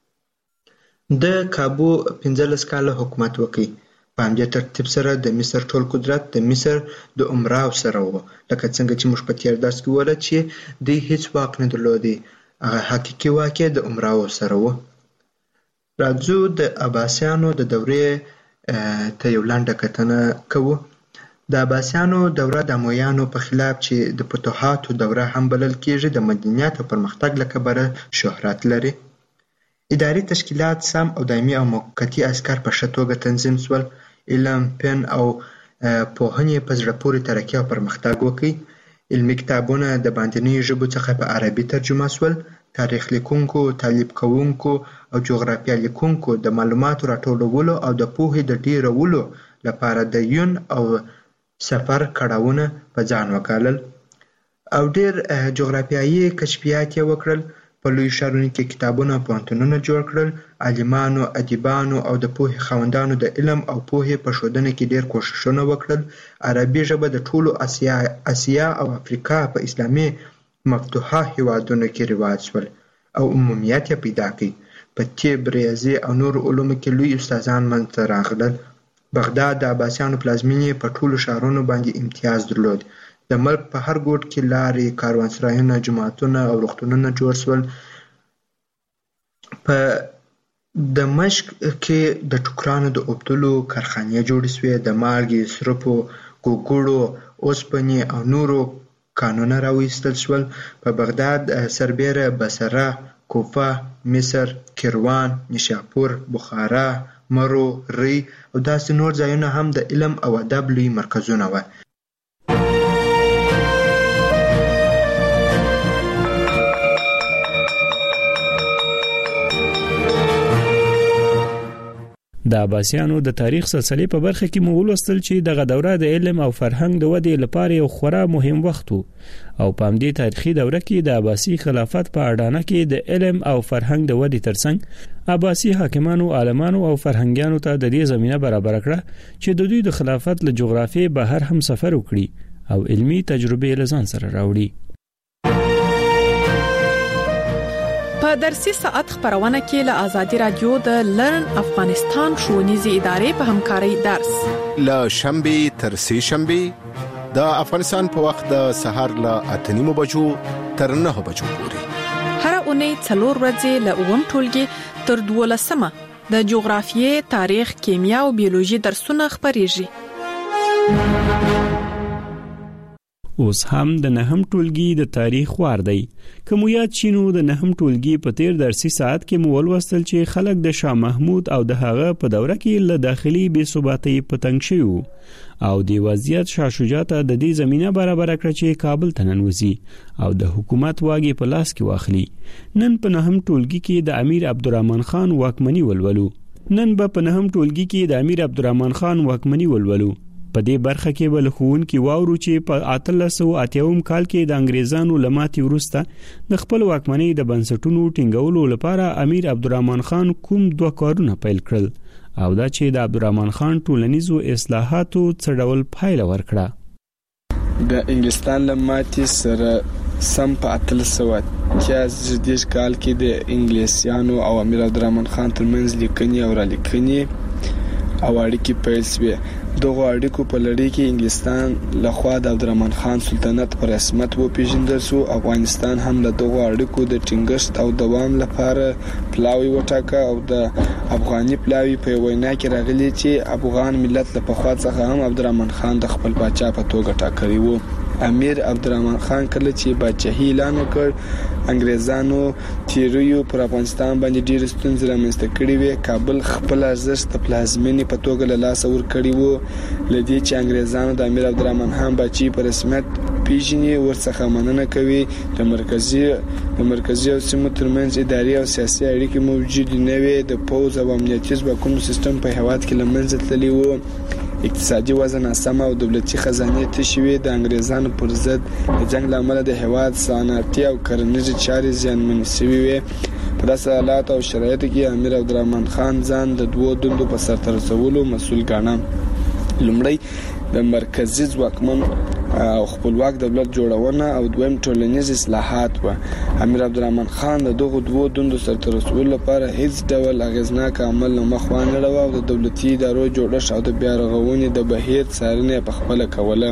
د کابو پنځلس کاله حکومت وکړ. په همدې ترتیب سره د مصر ټول قدرت د مصر د امراو سره و، لکه څنګه چې موږ په تېر درس کې وویل چې دوی هیڅ واک نه درلودی، هغه حقیقي واک یې د امراو سره و. راځو د عباسیانو د دورې ته یو لنډه کتنه کوو. د عباسیانو دوره د امویانو په خلاف چې د فتوحاتو دوره هم بلل کېږي د مدنیت او پرمختګ له کبله شهرت لري. اداري تشکیلات سم او دایمي او موقتي عسکر په ښه توګه تنظیم شول. علم، فن او پوهنې په زړه پورې ترقي او پرمختګ وکړ. علمي کتابونه د باندنیو ژبو څخه په عربي ترجمه شول. تاریخ لیکونکو، تعلیب کوونکو او جغرافیه لیکونکو د معلوماتو راټولولو او د پوهې د ډیرولو لپاره د یون او سفر کړاوونه په ځان وکالل او ډیر جغرافیایي کشفیات یې وکړل. په لوی ښارونو کې کتابونه او پوهنتونونه جوړ کړل. عالمانو، ادیبانو او د پوهې خاوندانو د علم او پوهې په ښودنه کې ډیر کوښښونه وکړل. عربي ژبه د ټولو اسیا اسیا او افریقا په اسلامي مفتوحه هیوادونو کې رواج شول او عمومیت یې پیدا کړ. په طب، ریاضي او نورو علومو کې لوی استادان منځته راغلل. بغداد د عباسیانو پلازمینې په ټولو ښارونو باندې امتیاز درلود. د ملک په هر ګوټ کې لارې، کاروانسرایونه، جوماتونه او روغتونونه جوړ شول. په دمشق کې د ټوکرانو د اوبدلو کارخانې جوړې شوې. د مالګې، سرپو، ګوګړو، اوسپنې او نورو کانونه راوایستل شول. په بغداد سربیره بصره، کوفه، مصر، کیروان، نیشاپور، بخارا، مرو، ری او داسې نور ځایونه هم د علم او ادب لوی مرکزونه وو. د عباسیانو د تاریخ سلسله په برخه کې مو ولوستل چې دغه دوره د علم او فرهنګ د ودې لپاره یو خورا مهم وخت او په همدې تاریخي دوره کې د عباسي خلافت په اډانه کې د علم او فرهنګ د ودې ترڅنګ عباسي حاکمانو، عالمانو او فرهنګیانو ته د دې زمينه برابر کړه چې د دوی د خلافت له جغرافیې بهر هم سفر وکړي او علمي تجربې له ځان سره راوړي. په درسي ساعت خبرونه کې له آزادي رادیو د لرن افغانستان ښوونیزې ادارې په همکارۍ درس له شنبه تر سه شنبه د افغانستان په وخت د سهار له اته نیمو بجو تر نه بجو پورې هر اونۍ څلور ورځې له اووم ټولګي تر دولسمه د جغرافیې، تاریخ، کیمیا او بیولوژي درسونه خبريږي. اوس هم د نهم ټولګي د تاریخ وار دی. کوم یاد شینو د نهم ټولګي په تیر درسي ساعت کې مول وستل چې خلک د شاه محمود او د هغه په دوره کې له داخلي بې ثباتۍ پتنګ شوی او د وضعیت شاه شجاع ته د دې زمينه برابر کړ چې کابل ته ننوځي او د حکومت واګي په لاس کې واخلي. نن په نهم ټولګي کې د امیر عبدالرحمن خان واکمني ولولو. نن به په نهم ټولګي کې د امیر عبدالرحمن خان واکمني ولولو. په دې برخه کې بل خوون کې واورو چې په اتلس سو اتیاوم کال کې د انګریزانو لماتي ورسته د خپل واکمنۍ د بنسټونو ټینګولو لپاره امیر عبدالرحمن خان کوم دوه کارونه پیل کړل او دا چې د عبدالرحمن خان ټولنیزو اصلاحاتو څه ډول پایله ورکړه. د انګلستان لماتي سره سم په اتلس سو اتیاوم کال کې د انګلیسیانو او امیر عبدالرحمن خان ترمنځ لیکنې او را لیکنې او اړیکې پیل شوې. دغه اړیکو په لړۍ کې انګلستان لخوا د عبدالرحمن خان سلطنت پر رسمیت وپیژندل شو. افغانستان هم له دغه اړیکو د ټینګښت او دوام لپاره پلاوی وټاکه او د افغاني پلاوی په وینا کې راغلی چې افغان ملت له پخوا څخه هم عبدالرحمن خان د خپل پاچا په توګه ټاکلی وو. امیر عبدالرحمن خان کله چې پاچاهي اعلان وکړ انګریزانو تیریو پر افغانستان باندې ډېر ستونزې رامنځته کړې وې. کابل خپل ارزښت د پلازمینې په توګه له لاسه ورکړی وو. لدې چې انګریزانو د امیر عبدالرحمن خان بچي په رسمیت پیژني ورڅخه مننه کوي. د مرکزی د مرکزی او سیمو ترمنځ اداري او سیاسي اړیکې موجود نه وې. د پوز او امنیتي ځواکونو سیستم په هیواد کې لمنځه تللی وو. اقتصادي وضع ناسمه او دولتي خزانه تشې وې. د انګریزانو پر ضد د جنگ لامل د هیواد صنعتي او کرنیزې چارې زیانمنې شوې وې. په داسې حالات او شرایطو کې امیر عبدالرحمن خان ځان د دوو دندو په سرته رسولو مسؤل ګاڼه. لومړی د مرکزي ځواکمن او خپلواک دولت جوړونه او دویم ټولنیز اصلاحات و. امیر عبدالرحمن خان د دغو دوو دندو سرته رسولو لپاره هیڅ ډول اغیزناک عمل نه مخ وانه لرو او د دولتي ادارو جوړښت او د بیا رغونې د بهیر څارنه په خپل کوله.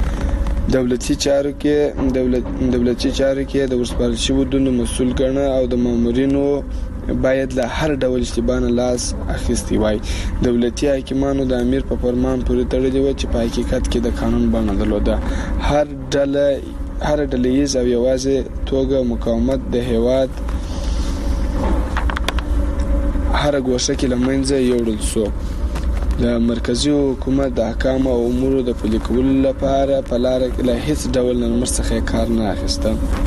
دولتي چارو کې دولت دولتي چارو کې د ورسپارل شوو دندو مسؤل ګڼه او د مامورینو باید له هر ډول اشتباه لاس اخیستی وای. دولتي حاکمانو د امیر په فرمان پورې تړلي و چې په حقیقت کې د قانون بڼه درلوده. هر ډله هر ډلهیز او یوازې توګه مقاومت د هیواد هر ګوشه کې لمنځه یوړل شو. د مرکزی حکومت د احکام او امور د پلي کولو لپاره په لار کې له هیڅ ډول نرمښت څخه کار نه اخیسته.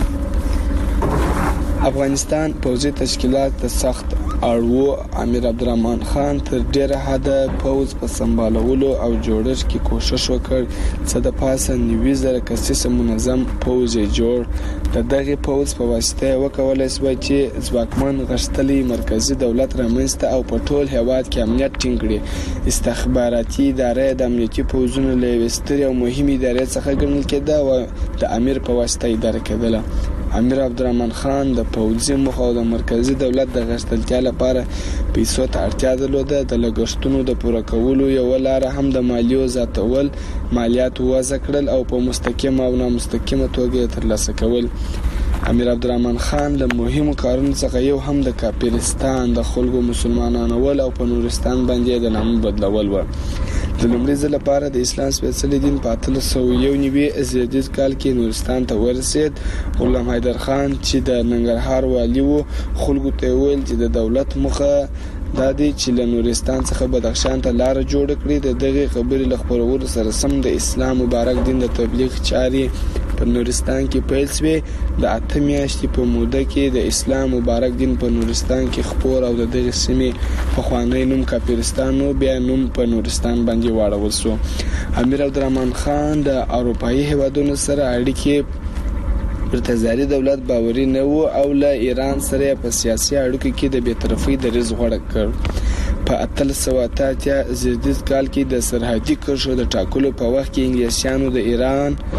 افغانستان پوځي تشکیلات د سخت اړوو. امیر عبدالرحمن خان تر ډیره حده پوځ په سمبالولو او جوړښت کې کوشش وکړ. څه د پاسه نوي زره کسیز منظم پوځ یې جوړ. د دغه پوځ په واسطه وکولای شو چې ځواکمن غښتلي مرکزی دولت رامنځته او په ټول هیواد کې امنیت ټینګ کړي. استخباراتي ادارې د امنیتي پوځونو له یوې سترې او مهمې ادارې څخه ګڼل کېده او د امیر په واسطه اداره کېدله. امیر عبدالرحمن خان د پوځي موخو او د مرکزی دولت د غښتلتیا لپاره پیسو ته اړتیا درلوده. د لګښتونو د پوره کولو یو لار هم د مالیو زیاتول، مالیات وضع کړل او په مستقیمه او نامستقیمه توګه ترلاسه کول. امیر عبدالرحمن خان له مهمو کارونو څخه یو هم د کافرستان د خلکو مسلمانانول او په نورستان باندې د نامه بدلول و. د لومړي ځل لپاره د اسلام سپېڅلي دین په اتلس سوه یو نوي زیږدیز کال کې نورستان ته ورسېد. غلام حیدر خان چې د ننګرهار والي و خلکو ته ویل چې د دولت موخه دا دی چې له نورستان څخه بدخشان ته لار جوړ کړي. د دغه خبرې له خپرولو سره سم د اسلام مبارک دین د تبلیغ چارې په نورستان کې پیل شوې. د اته میاشتې په موده کې د اسلام مبارک دین په نورستان کې خپور او د دغه سیمې پخوانی نوم کافرستان و بیا نوم په نورستان باندې واړول شو. امیر عبدالرحمن خان د اروپایي هیوادونو سره اړیکې پر تزاري دولت باوري نه و او له ایران سره په سیاسي اړیکو کې د بی‌طرفۍ دریځ غوړه کړ. په اتلس سوه اته اتیا زیږدیز کال کې د سرحدي کرښو د ټاکلو په وخت کې انګلیسیانو د ایران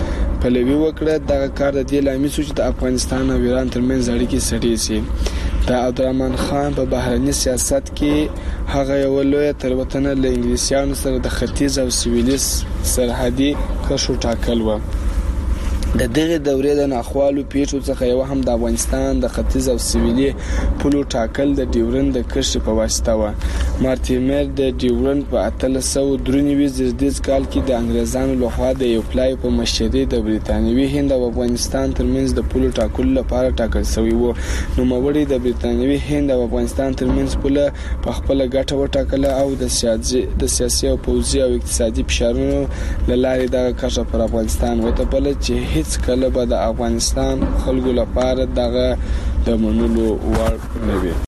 پلوي وکړه. دغه کار د دې لامل شو چې د افغانستان او ایران ترمنځ اړیکې سړې شي. د عبدالرحمن خان په بهرني سیاست کې هغه یو لوی تلوتنه له انګلیسیانو سره د ختیځ او سویلي سرحدي کرښو ټاکل و. د دغه دورې د ناخوالو پیښو څخه یو هم د افغانستان د ختیځ او سویلي پولو ټاکل د ډیورند د کرښې په واسطه و. مارټیمر د ډیورند په اتلس سوه درې نوي زیږدیز کال کې د انګریزانو لخوا د یو پلای په مشرۍ د بریتانوي هند او افغانستان ترمنځ د پولو ټاکلو لپاره ټاکل شوی و. نوموړي د بریتانوي هند او افغانستان ترمنځ پوله په خپل ګټه وټاکله او د سیاسي د سیاسي او پوځي او اقتصادي فشارونو له لارې دغه کرښه پر افغانستان وتپله چې هیڅ کله به د افغانستان خلکو لپاره دغه د منلو وړ نه وي.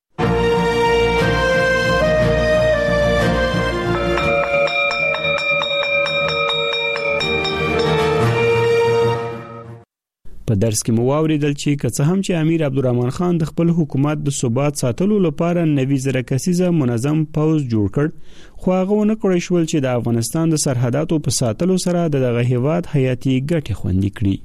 په درس کې مو واوریدل چې که څه هم چې امیر عبدالرحمن خان د خپل حکومت د ثبات ساتلو لپاره نوي زره کسیزه منظم پوځ جوړ کړ، خو هغه ونه کړی شول چې د افغانستان د سرحداتو په ساتلو سره دغه هیواد حیاتي ګټې خوندي کړي.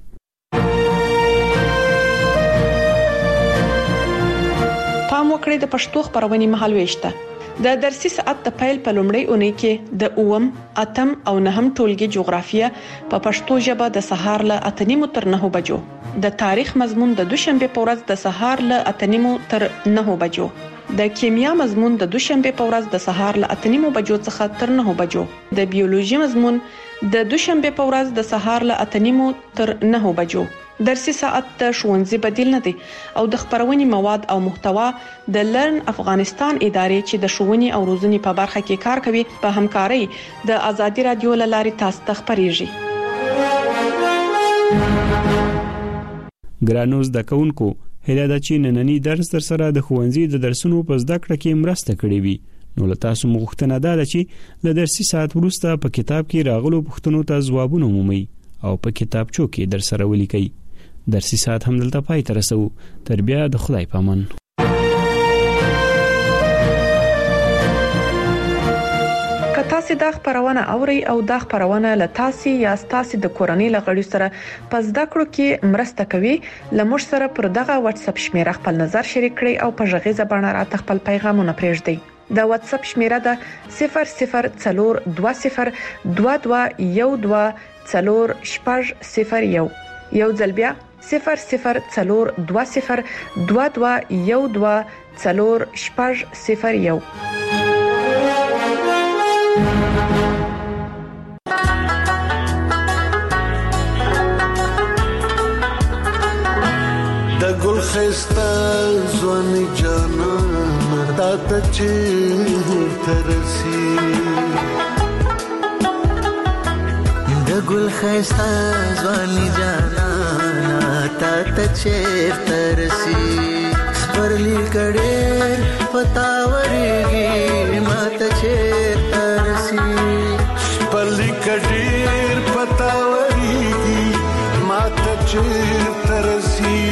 پام وکړئ د پښتو خبرونې مهالويشته د درسي ساعت د پیل په لومړۍ اونۍ کې د اوم، اتم او نهم ټولګي جغرافیه په پښتو ژبه د سهار له اته نیمو تر نهو بجو، د تاریخ مضمون د دوشنبه په ورځ د سهار له اته نیمو تر نهو بجو، د کیمیا مضمون د دوشنبه په ورځ د سهار له اته نیمو بجو څخه تر نهو بجو، د بیولوژي مضمون د دوشنبه په ورځ د سهار له اته نیمو تر نهو بجو. درسي ساعت د ښوونځي بدیل نه دی او د خبرونې مواد او محتوا د لرن افغانستان ادارې چې د ښوونې او روزنې په برخه کې کار کوي په همکارۍ د ازادي رادیو له لارې تاسو ته خبريږي. ګرانو زده کوونکو، هله دا چې نننی درس در سره د ښوونځي د درسونو په زده کړه کې مرسته کړې وي. نو له تاسو مغوښتنه ده چې له درسي ساعت وروسته په کتاب کې راغلو پوښتنو ته ځوابونه مومئ او په کتابچو کې در سره ولیکئ. درسي ساعت هم دلته پای ته رسو. تر بیا د خدای پامان. که تاسو د خبرونه اوري او د خبرونه له تاسو یا تاسو د کورنۍ لغړی سره په زده کړو کې مرسته کوي، لمر سره پر دغه واتس اپ شمیره خپل نظر شریک کړئ او په ژغې زبانه راته خپل پیغامونه پرېږدئ. د واتس اپ شمیره ده صفر صفر څلور دوه صفر دوه دوه یو دوه څلور شپږ صفر یو. یو ځل بیا صفر صفر څلور دوه صفر دوه دوه یو دوه څلور شپږ صفر یو. د ګل خسته ځواني جانان تا ته چې ترسي، د ګل خسته ځواني جانان تا ته چې ترسي، پرلی کړه پتاورېږي ما ته چې ترسي، پرلی کړه پتاورېږي ما ته چې ترسي،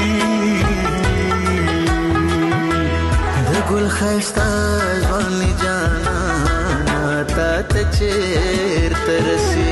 د ګل خسته ځواني جانان تا ته چې ترسي.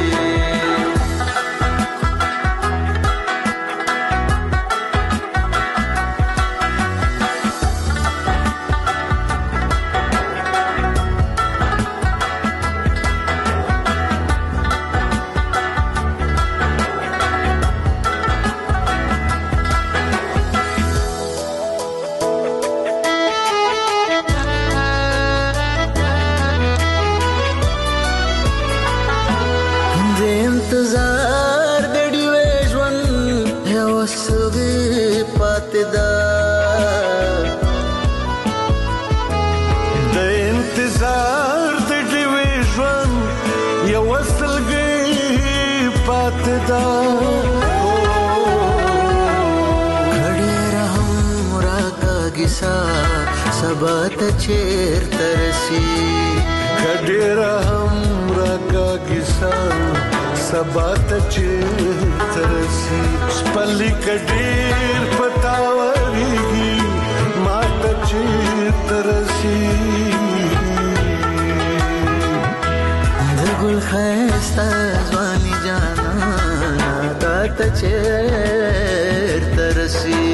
سبا ته چیر ترسي، کډیر هم راکاږي سبا ته چیر ترسي، پلي کډیر پتاورېږي ما ته چیر ترسي، د ګل خسته ځواني جانان تا ته چیرته رسي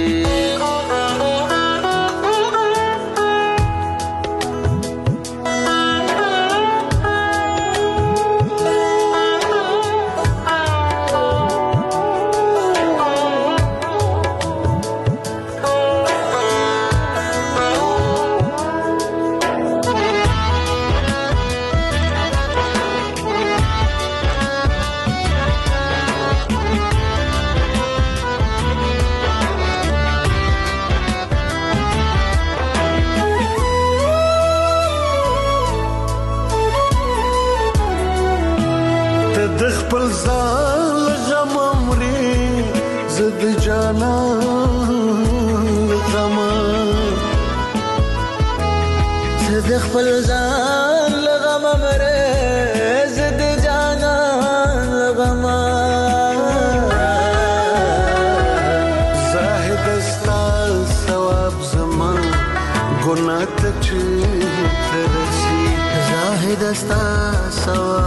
د خپل ځان غم مري زد جانان غم د خپل ځان غم مري زد جانان غم زاهد استا ثواب زمان ګناه ته چیرته رسي زاهد استا ثواب